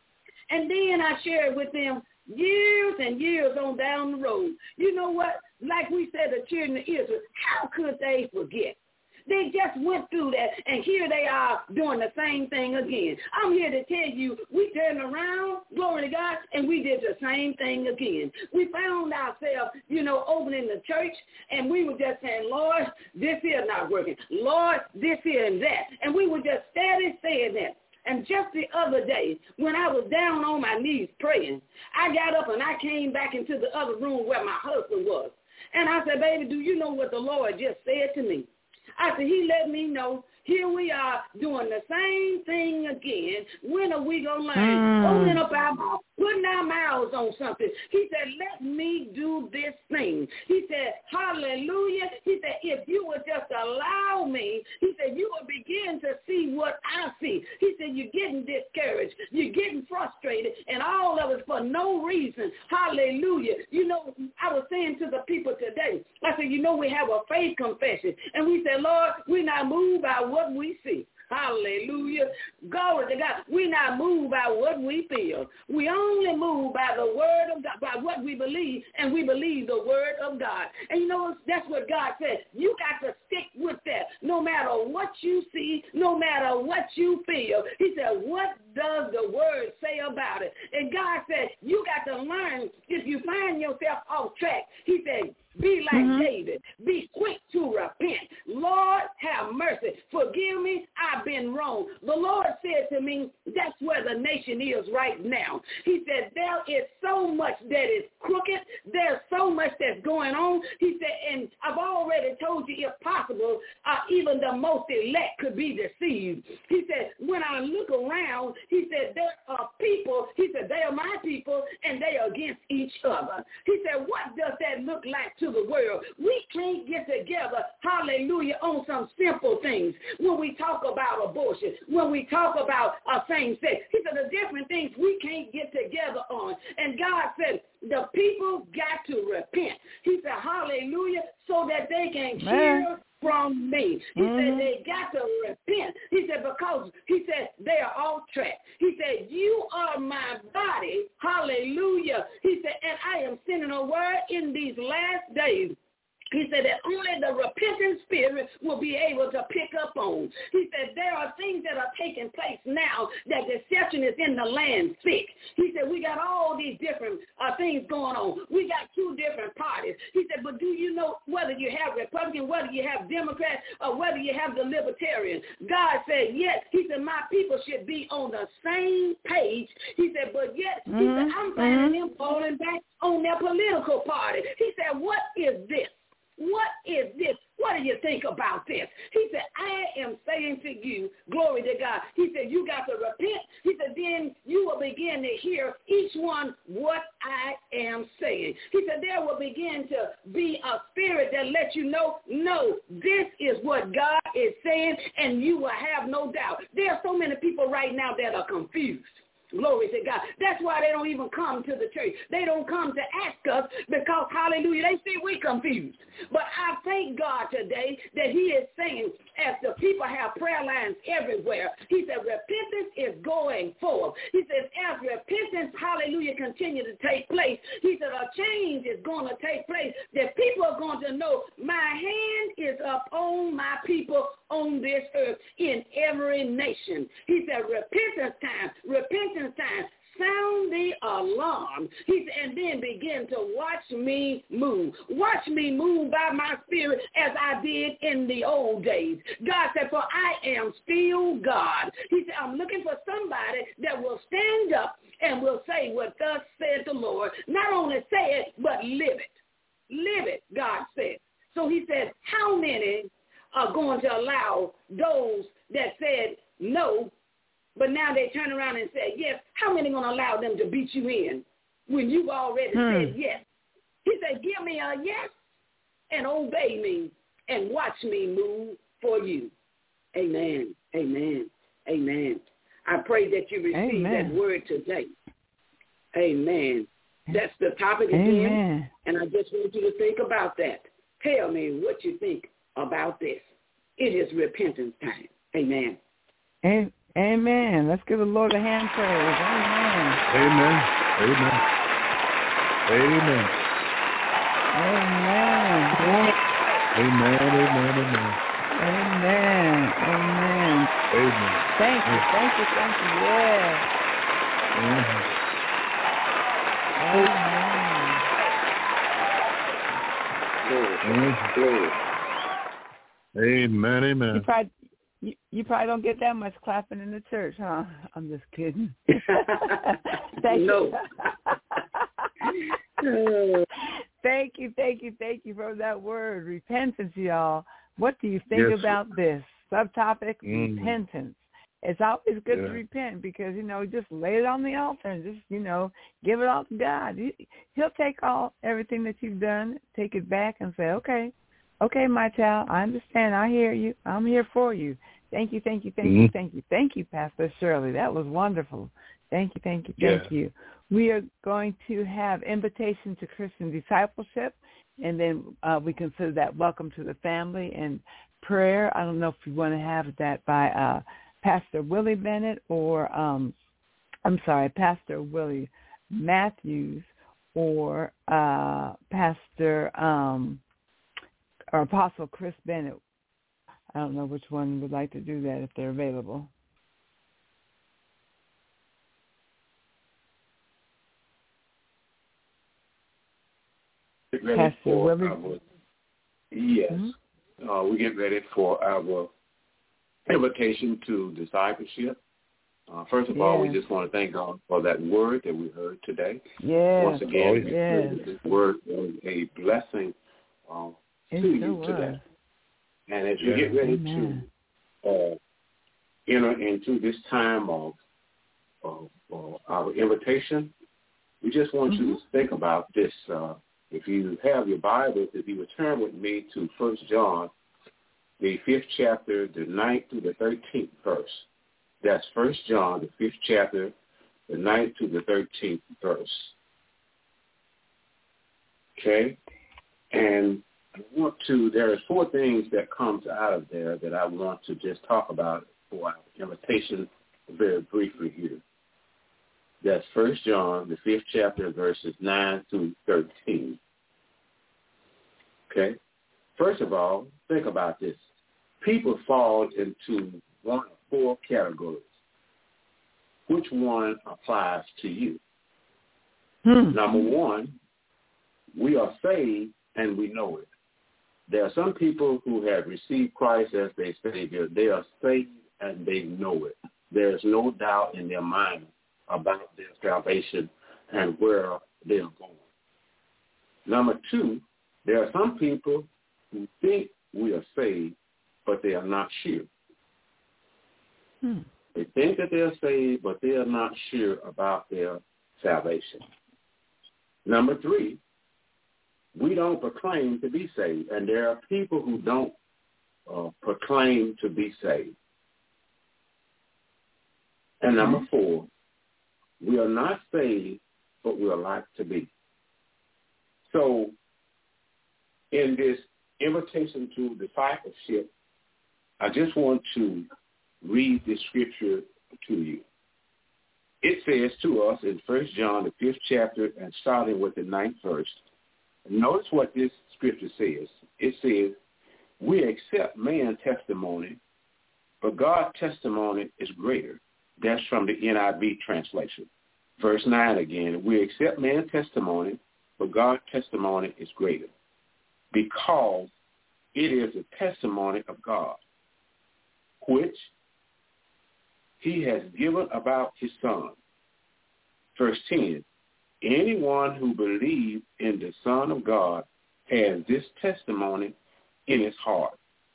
And then I shared with them years and years on down the road. You know what? Like we said, the children of Israel, how could they forget? They just went through that, and here they are doing the same thing again. I'm here to tell you, we turned around, glory to God, and we did the same thing again. We found ourselves, opening the church, and we were just saying, Lord, this here not working. Lord, this here and that. And we were just steady saying that. And just the other day, when I was down on my knees praying, I got up and I came back into the other room where my husband was. And I said, baby, do you know what the Lord just said to me? I said, he let me know, here we are doing the same thing again. When are we going to learn? Opening up our mouth, putting our mouths on something. He said, let me do this thing. He said, hallelujah. He said, if you would just allow me, he said, you will begin to see what I see. He said, you're getting discouraged. You're getting frustrated, and all of it for no reason. Hallelujah. I was saying to the people today, I said, we have a faith confession. And we said, Lord, we're not moved by what we see. Hallelujah. Glory to God. We not moved by what we feel. We only move by the word of God, by what we believe, and we believe the word of God. And that's what God said. You got to stick with that no matter what you see, no matter what you feel. He said, what does the word say about it? And God said, you got to learn if you find yourself off track. He said, be like David. Be quick to repent. Lord, have mercy. Forgive me. I've been wrong. The Lord said to me, that's where the nation is right now. He said, there is so much that is crooked. There's so much that's going on. He said, and I've already told you, if possible, even the most elect could be deceived. He said, when I look around, he said, there are people, he said, they are my people, and they are against each other. He said, what does that look like to the world? We can't get together, hallelujah, on some simple things. When we talk about abortion, when we talk about same sex, he said the different things we can't get together on. And God said the people got to repent. He said, hallelujah, so that they can hear from me. He said they got to repent. He said because, he said, they are off track. He said, you are my body. Hallelujah. He said, and I am sending a word in these last days. He said that only the repentant spirit will be able to pick up on. He said there are things that are taking place now that deception is in the land thick. He said we got all these different things going on. We got two different parties. He said, but do you know whether you have Republican, whether you have Democrat, or whether you have the Libertarian? God said, yes. He said, my people should be on the same page. He said, but yet, he said, I'm finding them falling back on their political party. He said, what is this? What is this? What do you think about this? He said, I am saying to you, glory to God. He said, you got to repent. He said, then you will begin to hear each one what I am saying. He said, there will begin to be a spirit that lets you know, no, this is what God is saying, and you will have no doubt. There are so many people right now that are confused. Glory to God. That's why they don't even come to the church. They don't come to ask us because, hallelujah, they see we confused. But I thank God today that he is saying, as the people have prayer lines everywhere, he said repentance is going forth. He says as repentance, hallelujah, continue to take place, he said a change is going to take place, that people are going to know my hand is up on my people on this earth in every nation. He said repentance time, sound the alarm. He said, and then begin to watch me move. Watch me move by my spirit as I did in the old days. God said, for I am still God. He said, I'm looking for somebody that will stand up and will say what thus said the Lord. Not only say it, but live it. Live it, God said. So he said, how many are going to allow those that said no, but now they turn around and say yes? How many are going to allow them to beat you in when you've already said yes? He said, give me a yes and obey me and watch me move for you. Amen, amen, amen. I pray that you receive that word today. Amen. That's the topic again, and I just want you to think about that. Tell me what you think about this. It is repentance time. Amen. Amen. Let's give the Lord a hand praise. Amen. Amen. Amen. Amen. Amen. Amen. Amen. Amen. Amen. Amen. Amen. Thank you. Thank you. Thank you. Yeah. Mm-hmm. Amen. Amen. You probably don't get that much clapping in the church, huh? I'm just kidding. No. Thank you for that word, repentance, y'all. What do you think about this subtopic? Repentance. It's always good to repent because, just lay it on the altar and just, give it all to God. He'll take everything that you've done, take it back and say, okay, my child, I understand. I hear you. I'm here for you. Thank you. Thank you, Pastor Shirley. That was wonderful. Thank you. We are going to have invitation to Christian discipleship, and then we consider that welcome to the family and prayer. I don't know if you want to have that by Pastor Willie Bennett or, Pastor Willie Matthews or Pastor or Apostle Chris Bennett. I don't know which one would like to do that if they're available. Pastor Willie? Yes. Mm-hmm. We get ready for our invitation to discipleship. First of all, we just want to thank God for that word that we heard today. Yes. Once again, this word was a blessing to you today. And as we get ready to enter into this time of our invitation, we just want you to think about this. If you have your Bible, if you would turn with me to 1 John, the 5th chapter, the 9th to the 13th verse. That's 1 John, the 5th chapter, the 9th to the 13th verse. Okay? And there are 4 things that comes out of there that I want to just talk about for our invitation very briefly here. That's 1 John, the 5th chapter, verses 9 through 13. Okay? First of all, think about this. People fall into one of 4 categories. Which one applies to you? Number 1, we are saved and we know it. There are some people who have received Christ as their Savior. They are saved and they know it. There's no doubt in their mind about their salvation and where they are going. Number 2, there are some people who think we are saved, but they are not sure. They think that they are saved, but they are not sure about their salvation. Number 3, we don't proclaim to be saved, and there are people who don't proclaim to be saved. And number 4, we are not saved, but we are like to be. So in this invitation to discipleship, I just want to read this scripture to you. It says to us in 1 John, the 5th chapter, and starting with the 9th verse. Notice what this scripture says. It says, we accept man's testimony, but God's testimony is greater. That's from the NIV translation. Verse 9 again, we accept man's testimony, but God's testimony is greater, because it is the testimony of God, which he has given about his Son. Verse 10, anyone who believes in the Son of God has this testimony in his heart.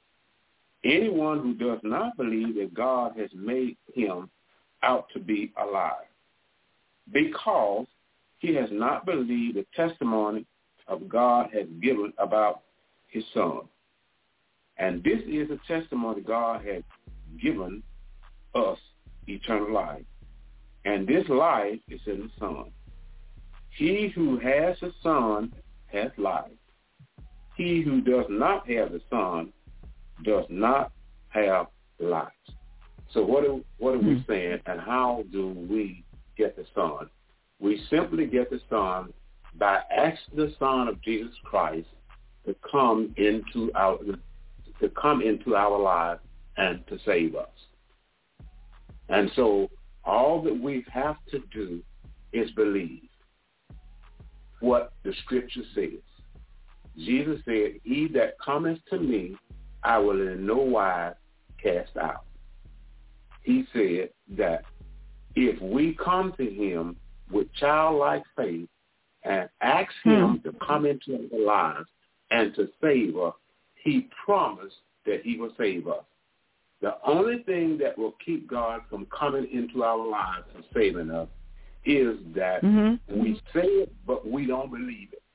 Anyone who does not believe that God has made him out to be a liar, because he has not believed the testimony of God has given about his Son. And this is a testimony God has given us, eternal life. And this life is in the Son. He who has the Son has life. He who does not have the Son does not have life. So what are we saying, and how do we get the Son? We simply get the Son by asking the Son of Jesus Christ to come into our lives and to save us. And so all that we have to do is believe what the Scripture says. Jesus said, he that cometh to me, I will in no wise cast out. He said that if we come to him with childlike faith and ask him to come into our lives and to save us, he promised that he will save us. The only thing that will keep God from coming into our lives and saving us is that we say it, but we don't believe it.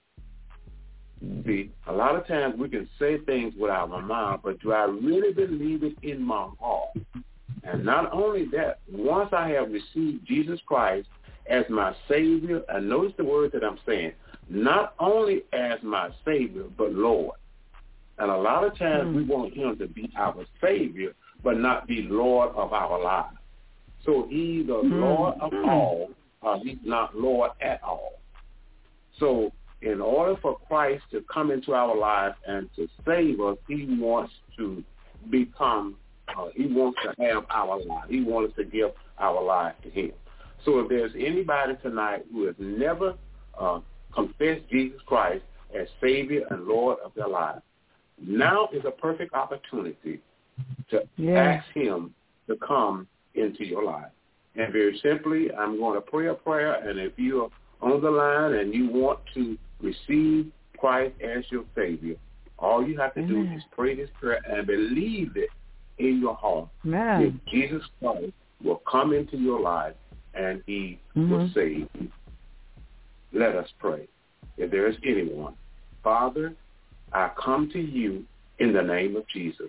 See, a lot of times we can say things with our mouth, but do I really believe it in my heart? And not only that, once I have received Jesus Christ as my Savior, and notice the word that I'm saying, not only as my Savior, but Lord. And a lot of times we want him to be our Savior, but not be Lord of our lives. So he's the Lord of all, or he's not Lord at all. So in order for Christ to come into our lives and to save us, he wants to become, he wants to have our life. He wants to give our life to him. So if there's anybody tonight who has never confessed Jesus Christ as Savior and Lord of their lives, now is a perfect opportunity to ask him to come into your life. And very simply, I'm going to pray a prayer, and if you're on the line and you want to receive Christ as your Savior, all you have to do is pray this prayer and believe it in your heart that Jesus Christ will come into your life and he will save you. Let us pray. If there is anyone, Father, I come to you in the name of Jesus.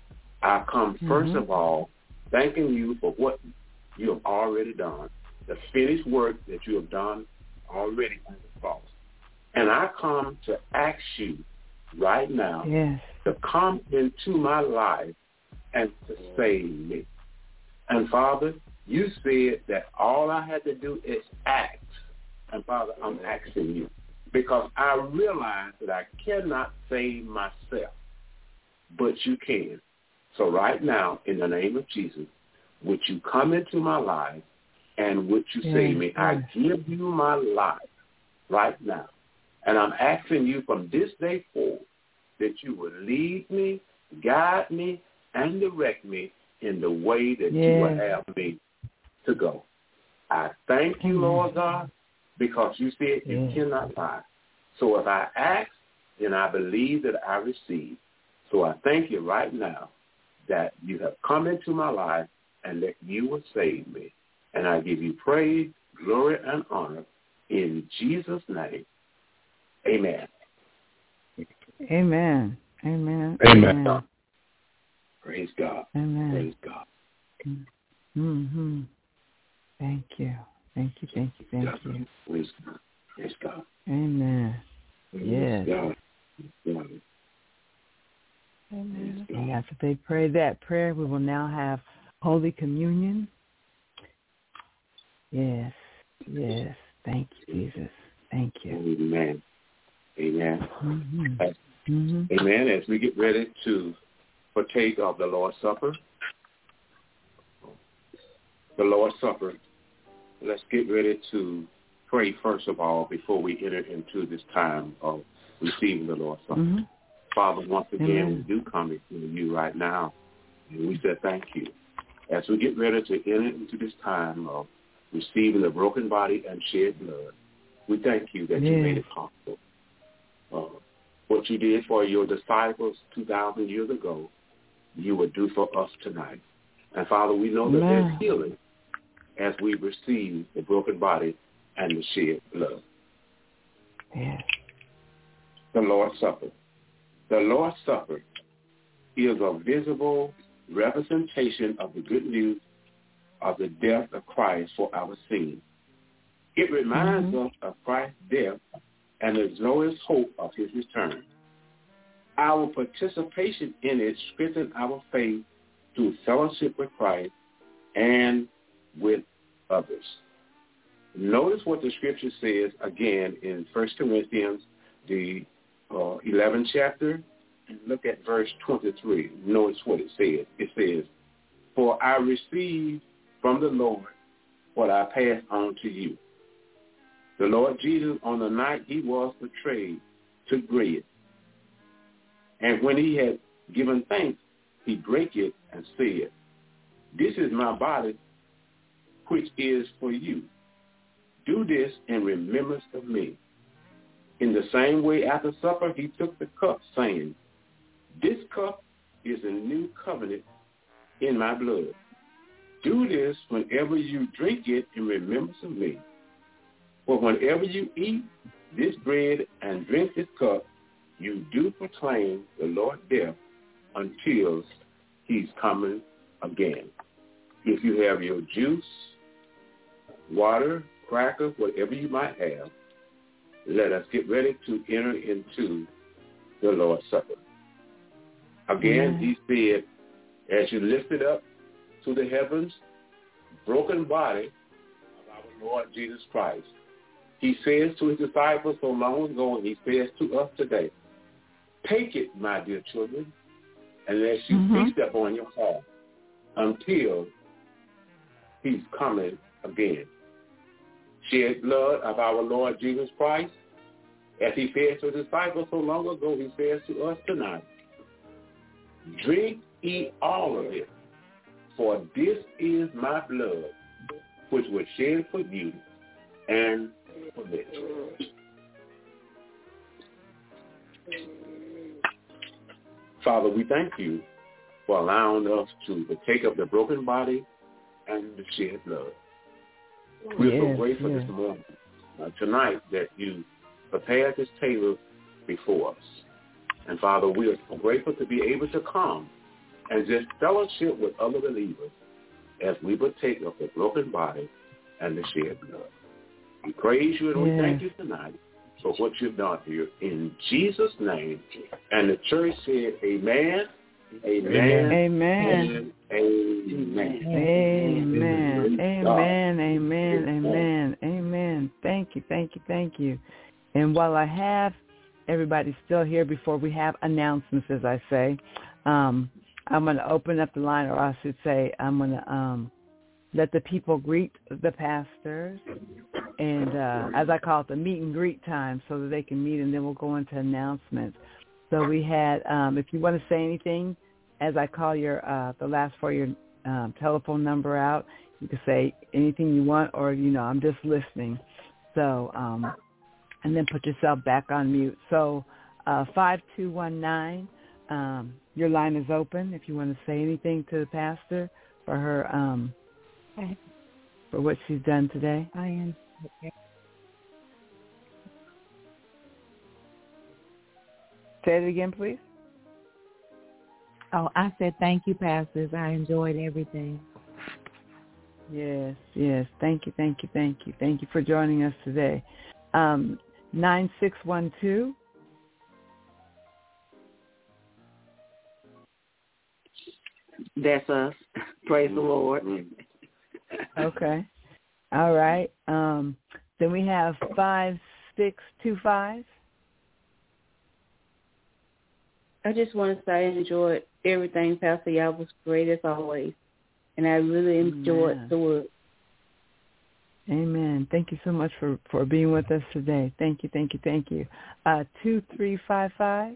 I come first of all thanking you for what you have already done, the finished work that you have done already on the cross. And I come to ask you right now to come into my life and to save me. And Father, you said that all I had to do is act. And Father, I'm asking you because I realize that I cannot save myself, but you can. So right now, in the name of Jesus, would you come into my life and would you save me? I give you my life right now. And I'm asking you from this day forward that you would lead me, guide me, and direct me in the way that you would have me to go. I thank you, Lord God, because you said you cannot lie. So if I ask, then I believe that I receive. So I thank you right now that you have come into my life and that you will save me. And I give you praise, glory, and honor in Jesus' name. Amen. Amen. Amen. Amen. Praise God. Amen. Praise God. Thank you. Thank you. Thank you. Thank you. Praise God. Praise God. Amen. Praise God. Amen. And after they pray that prayer, we will now have Holy Communion. Yes. Yes. Thank you, Jesus. Thank you. Amen. Amen. Amen. As we get ready to partake of the Lord's Supper, let's get ready to pray first of all before we enter into this time of receiving the Lord's Supper. Father, once again, we do come before you right now, and we say thank you. As we get ready to enter into this time of receiving the broken body and shed blood. We thank you that you made it possible. What you did for your disciples 2,000 years ago, you would do for us tonight. And, Father, we know that there's healing as we receive the broken body and the shed blood. Yes. The Lord's Supper. The Lord's Supper is a visible representation of the good news of the death of Christ for our sins. It reminds us of Christ's death and the glorious hope of his return. Our participation in it strengthens our faith through fellowship with Christ and with others. Notice what the scripture says again in 1 Corinthians, the 11th chapter, and look at verse 23. Notice what it says. It says, "For I received from the Lord what I passed on to you. The Lord Jesus, on the night he was betrayed, took bread. And when he had given thanks, he brake it and said, 'This is my body, which is for you. Do this in remembrance of me.' In the same way, after supper, he took the cup, saying, 'This cup is a new covenant in my blood. Do this whenever you drink it in remembrance of me. For whenever you eat this bread and drink this cup, you do proclaim the Lord's death until he's coming again.'" If you have your juice, water, crackers, whatever you might have, let us get ready to enter into the Lord's Supper. Again, he said, as you lift it up to the heavens, broken body of our Lord Jesus Christ. He says to his disciples so long ago, and he says to us today, "Take it, my dear children, and let you feast upon your heart until he's coming again." Shed blood of our Lord Jesus Christ. As he said to his disciples so long ago, he says to us tonight, "Drink, eat all of it, for this is my blood, which was shed for you and for me." Father, we thank you for allowing us to partake of the broken body and the shed blood. We're so grateful this morning, tonight, that you prepared this table before us. And, Father, we are so grateful to be able to come and just fellowship with other believers as we partake of the broken body and the shed blood. We praise you and we thank you tonight for what you've done here. In Jesus' name. And the church said, amen, amen, amen, and amen. Amen. Amen. Amen. Amen. Amen. Thank you. Thank you. Thank you. And while I have everybody still here, before we have announcements, as I say, I'm going to open up the line, or I should say I'm going to let the people greet the pastors, and as I call it, the meet and greet time, so that they can meet, and then we'll go into announcements. So we had, if you want to say anything, as I call your the last for your telephone number out, you can say anything you want, or, I'm just listening. So, and then put yourself back on mute. So 5219, your line is open if you want to say anything to the pastor for her, for what she's done today. I am. Say it again, please. Oh, I said thank you, pastors. I enjoyed everything. Yes, yes. Thank you, thank you, thank you. Thank you for joining us today. 9612. That's us. Praise the Lord. Okay. All right. Then we have 5625. I just want to say I enjoyed everything, Pastor. Y'all was great as always. And I really enjoyed the work. Amen. Thank you so much for being with us today. Thank you, thank you, thank you. 2355.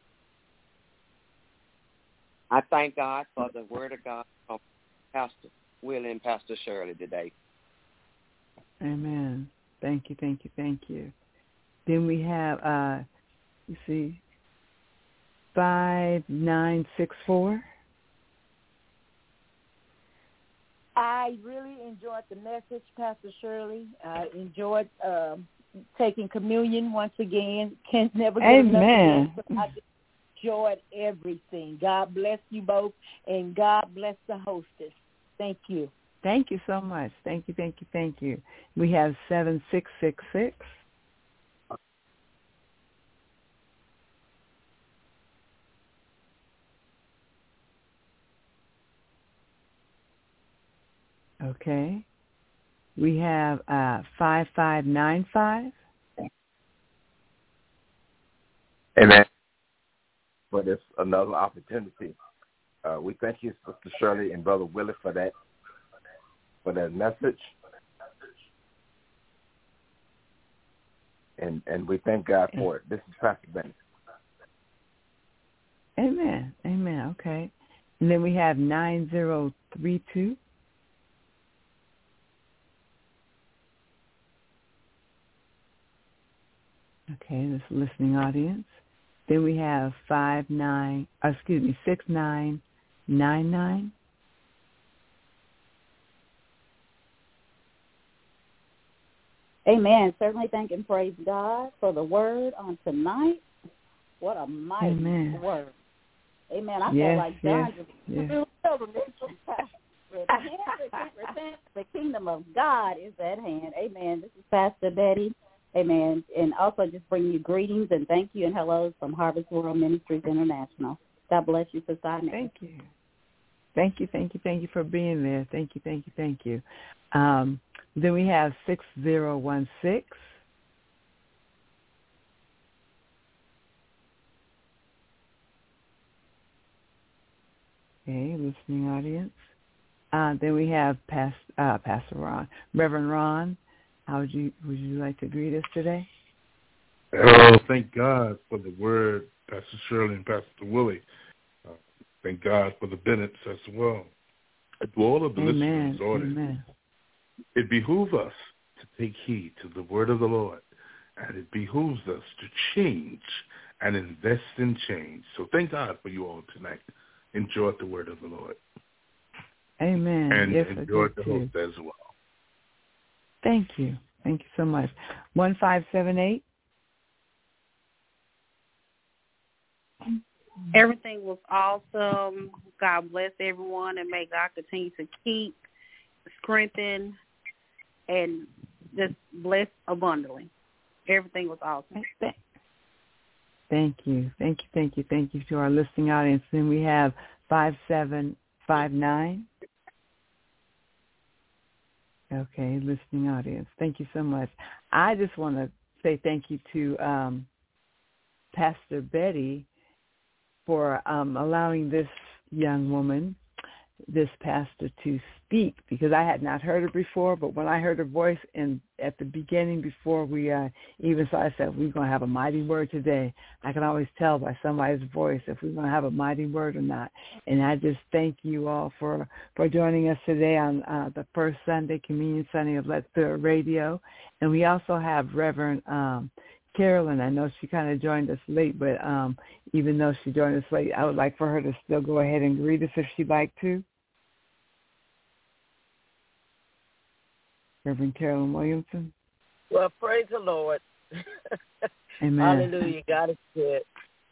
I thank God for the word of God from Pastor Willie and Pastor Shirley today. Amen. Thank you, thank you, thank you. Then we have, 5964. I really enjoyed the message, Pastor Shirley. I enjoyed taking communion once again. Can't never get enough of it. So I just enjoyed everything. God bless you both, and God bless the hostess. Thank you. Thank you so much. Thank you, thank you, thank you. We have 7666. Okay. We have 5595. Amen. For this another opportunity. We thank you, Sister Shirley and Brother Willie, for that message. And we thank God for it. This is Pastor Bennett. Amen. Amen. Okay. And then we have 9032. Okay, this listening audience. Then we have 6999. Amen. Certainly thank and praise God for the word on tonight. What a mighty word. Amen. I feel like John just the kingdom of God is at hand. Amen. This is Pastor Betty. Amen. And also just bring you greetings and thank you and hellos from Harvest World Ministries International. God bless you, Sister Inez. Thank you. Thank you, thank you, thank you for being there. Thank you, thank you, thank you. Then we have 6016. Okay, listening audience. Then we have Pastor Ron. Reverend Ron, would you like to greet us today? Oh, thank God for the word, Pastor Shirley and Pastor Willie. Thank God for the Bennetts as well. And to all of the listeners, Amen. It behooves us to take heed to the word of the Lord, and it behooves us to change and invest in change. So thank God for you all tonight. Enjoy the word of the Lord. Amen. And yes, enjoy the host as well. Thank you. Thank you so much. 1578. Everything was awesome. God bless everyone, and may God continue to keep, strengthen, and just bless abundantly. Everything was awesome. Thank you. Thank you. Thank you. Thank you to our listening audience. Then we have 5759. Okay, listening audience. Thank you so much. I just want to say thank you to Pastor Betty for allowing this young woman, this pastor, to speak, because I had not heard her before, but when I heard her voice at the beginning, before we even saw, I said, we're going to have a mighty word today. I can always tell by somebody's voice if we're going to have a mighty word or not. And I just thank you all for joining us today on the first Sunday, Communion Sunday of Let's Do It Radio. And we also have Reverend Carolyn. I know she kind of joined us late, but even though she joined us late, I would like for her to still go ahead and greet us if she'd like to. Reverend Carolyn Williamson. Well, praise the Lord. Amen. Hallelujah. God is good.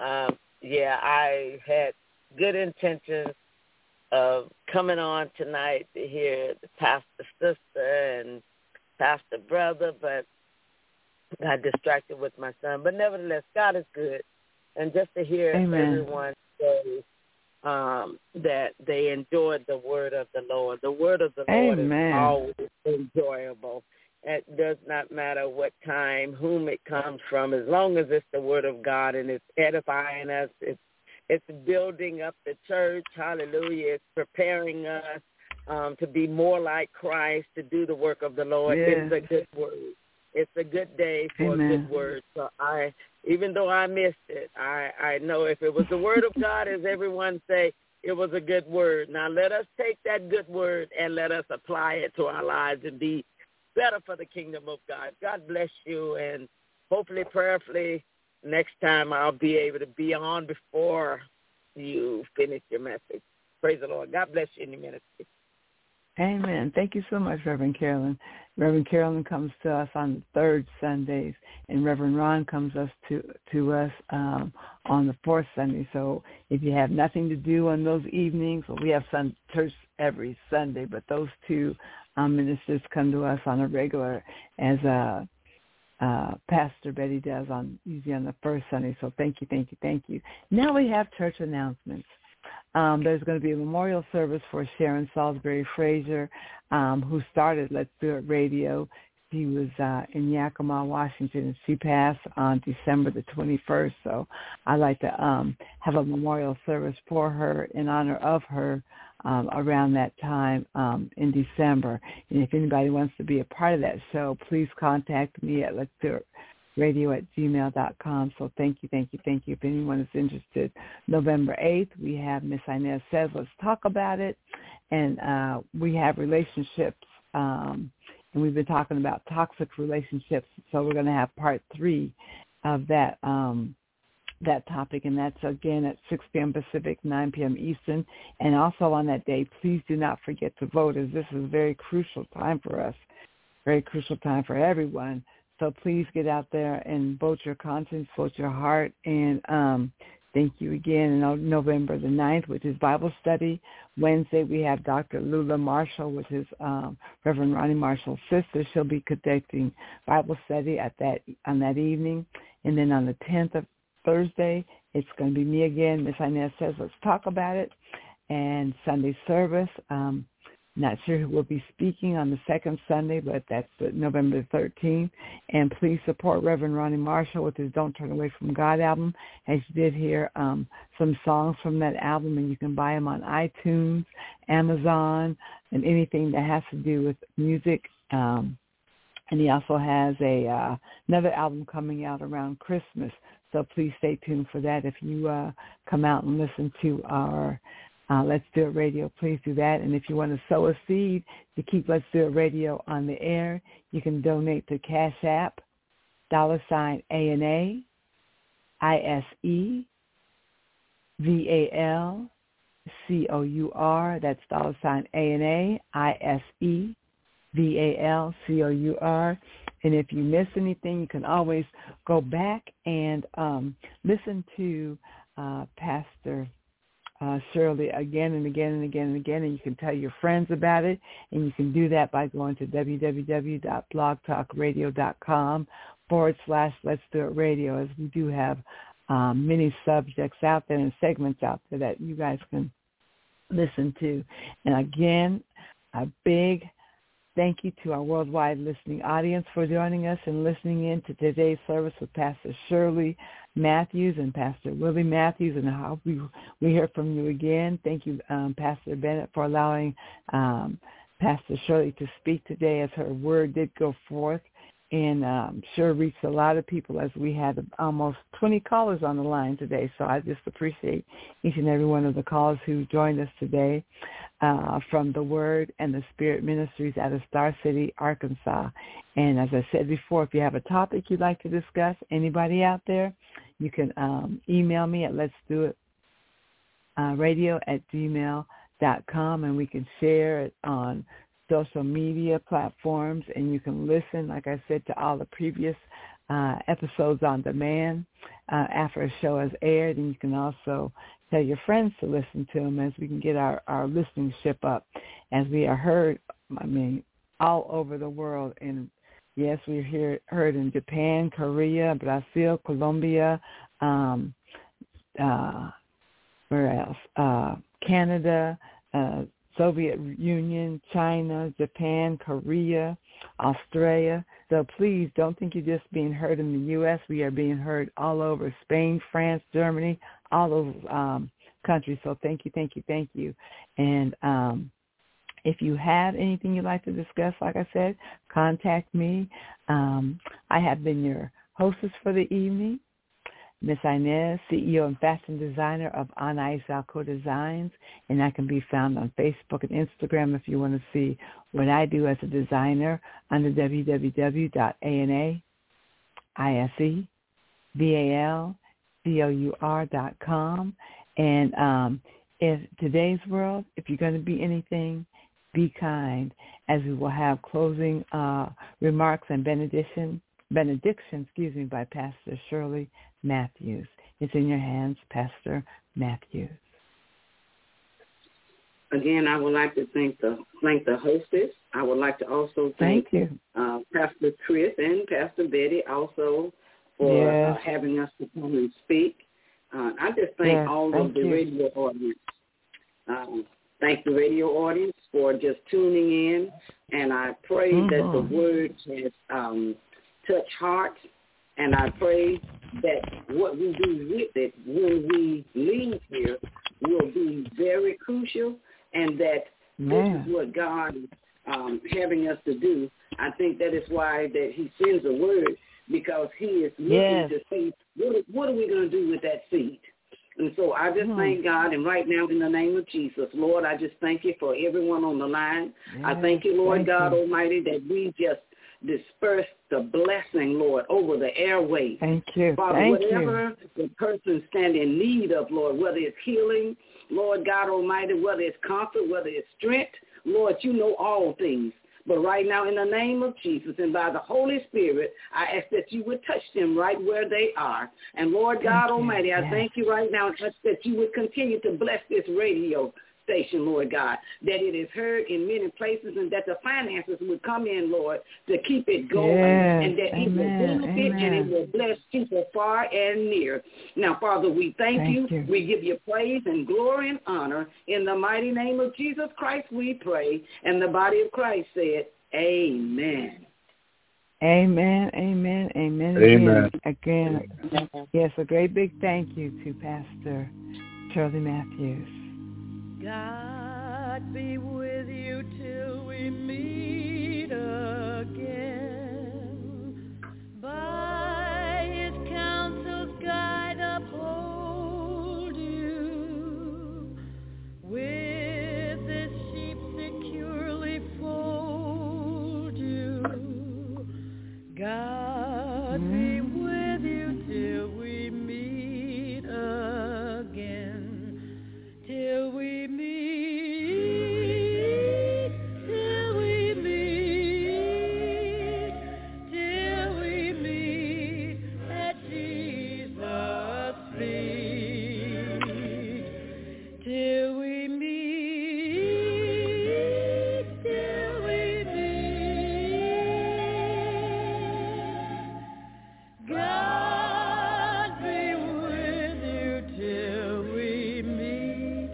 I had good intentions of coming on tonight to hear the pastor sister and pastor brother, but got distracted with my son. But nevertheless, God is good. And just to hear everyone say that they enjoyed the word of the Lord. The word of the Lord is always enjoyable. It does not matter what time, whom it comes from, as long as it's the word of God and it's edifying us, it's building up the church. Hallelujah. It's preparing us to be more like Christ, to do the work of the Lord. It's a good word. It's a good day for a good word. So even though I missed it, I know if it was the word of God, as everyone say, It was a good word. Now let us take that good word and let us apply it to our lives and be better for the kingdom of God. God bless you, and hopefully, prayerfully, next time I'll be able to be on before you finish your message. Praise the Lord. God bless you in the ministry. Amen. Thank you so much, Reverend Carolyn. Reverend Carolyn comes to us on the third Sundays, and Reverend Ron comes to us on the fourth Sunday. So if you have nothing to do on those evenings, well, we have church every Sunday, but those two ministers come to us on a regular, as Pastor Betty does usually on the first Sunday. So thank you. Now we have church announcements. There's going to be a memorial service for Sharon Salisbury Frazier, who started Let's Do It Radio. She was in Yakima, Washington, and she passed on December the 21st. So I'd like to have a memorial service for her in honor of her around that time in December. And if anybody wants to be a part of that show, please contact me at Let's Do It radio@gmail.com. So thank you. If anyone is interested, November 8th, we have Miss Inez Says, Let's Talk About It. And we have relationships, and we've been talking about toxic relationships. So we're going to have part 3 of that topic, and that's again at 6 p.m. Pacific, 9 p.m. Eastern. And also on that day, please do not forget to vote, as this is a very crucial time for us, very crucial time for everyone. So please get out there and vote your conscience, vote your heart. And thank you again. And November the 9th, which is Bible study. Wednesday, we have Dr. Lula Marshall, which is Reverend Ronnie Marshall's sister. She'll be conducting Bible study on that evening. And then on the 10th of Thursday, it's going to be me again. Miss Inez Says, Let's Talk About It. And Sunday service. Not sure who will be speaking on the second Sunday, but that's November 13th. And please support Reverend Ronnie Marshall with his Don't Turn Away From God album. As you did hear some songs from that album, and you can buy them on iTunes, Amazon, and anything that has to do with music. And he also has another album coming out around Christmas. So please stay tuned for that. If you come out and listen to our Let's Do It Radio, please do that. And if you want to sow a seed to keep Let's Do It Radio on the air, you can donate to Cash App, $ANA, ISE, VALCOUR. That's $ANA, ISE, VALCOUR. And if you miss anything, you can always go back and listen to Pastor Shirley again and again and again and again, and you can tell your friends about it, and you can do that by going to www.blogtalkradio.com/Let's Do It Radio, as we do have many subjects out there and segments out there that you guys can listen to. And again, a big thank you to our worldwide listening audience for joining us and listening in to today's service with Pastor Shirley Matthews and Pastor Willie Matthews, and I hope we hear from you again. Thank you, Pastor Bennett, for allowing Pastor Shirley to speak today, as her word did go forth and sure reached a lot of people, as we had almost 20 callers on the line today. So I just appreciate each and every one of the callers who joined us today from the Word and the Spirit Ministries out of Star City, Arkansas. And as I said before, if you have a topic you'd like to discuss, anybody out there, you can email me at letsdoitradio@gmail.com, and we can share it on social media platforms, and you can listen, like I said, to all the previous episodes on demand after a show has aired, and you can also tell your friends to listen to them, as we can get our listenership up, as we are heard, all over the world. And yes, we're heard in Japan, Korea, Brazil, Colombia, where else? Canada, Soviet Union, China, Japan, Korea, Australia. So please don't think you're just being heard in the U.S. We are being heard all over Spain, France, Germany, all those countries. So thank you. And if you have anything you'd like to discuss, like I said, contact me. I have been your hostess for the evening, Miss Inez, CEO and fashion designer of Anais Valco Designs, and I can be found on Facebook and Instagram if you want to see what I do as a designer under www.anaisevalcour.com. And if today's world, if you're going to be anything, be kind, as we will have closing remarks and benediction, by Pastor Shirley Matthews. It's in your hands, Pastor Matthews. Again, I would like to thank the hostess. I would like to also thank Pastor Chris and Pastor Betty also for having us to come and speak. I just thank all of the radio audience. Thank the radio audience for just tuning in, and I pray that the word has touched hearts, and I pray that what we do with it when we leave here will be very crucial, and that this is what God is having us to do. I think that is why that he sends a word, because he is looking to see what are we going to do with that seed. And so I just thank God, and right now in the name of Jesus, Lord, I just thank you for everyone on the line. I thank you, Lord God Almighty, that we just disperse the blessing, Lord, over the airways. Thank you. Father, whatever the person stand in need of, Lord, whether it's healing, Lord God Almighty, whether it's comfort, whether it's strength, Lord, you know all things. But right now, in the name of Jesus and by the Holy Spirit, I ask that you would touch them right where they are. And Lord God Almighty, I thank you right now that you would continue to bless this radio station, Lord God, that it is heard in many places, and that the finances would come in, Lord, to keep it going, and that it will benefit and it will bless people far and near. Now, Father, we thank you. We give you praise and glory and honor. In the mighty name of Jesus Christ, we pray. And the body of Christ said, amen. Amen, amen, amen. Amen. Again, yes, a great big thank you to Pastor Shirley Matthews. God be with you till we meet again. By his counsel's guide uphold you. With his sheep securely fold you. God be with you till we meet again. Till we meet, till we meet, till we meet at Jesus' feet. Till we meet, till we meet. God be with you till we meet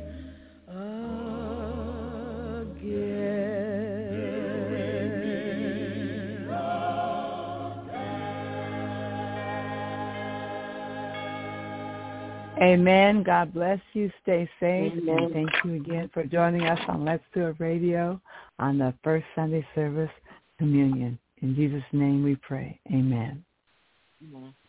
Amen. God bless you. Stay safe. And thank you again for joining us on Let's Do It Radio on the first Sunday service communion. In Jesus' name we pray. Amen.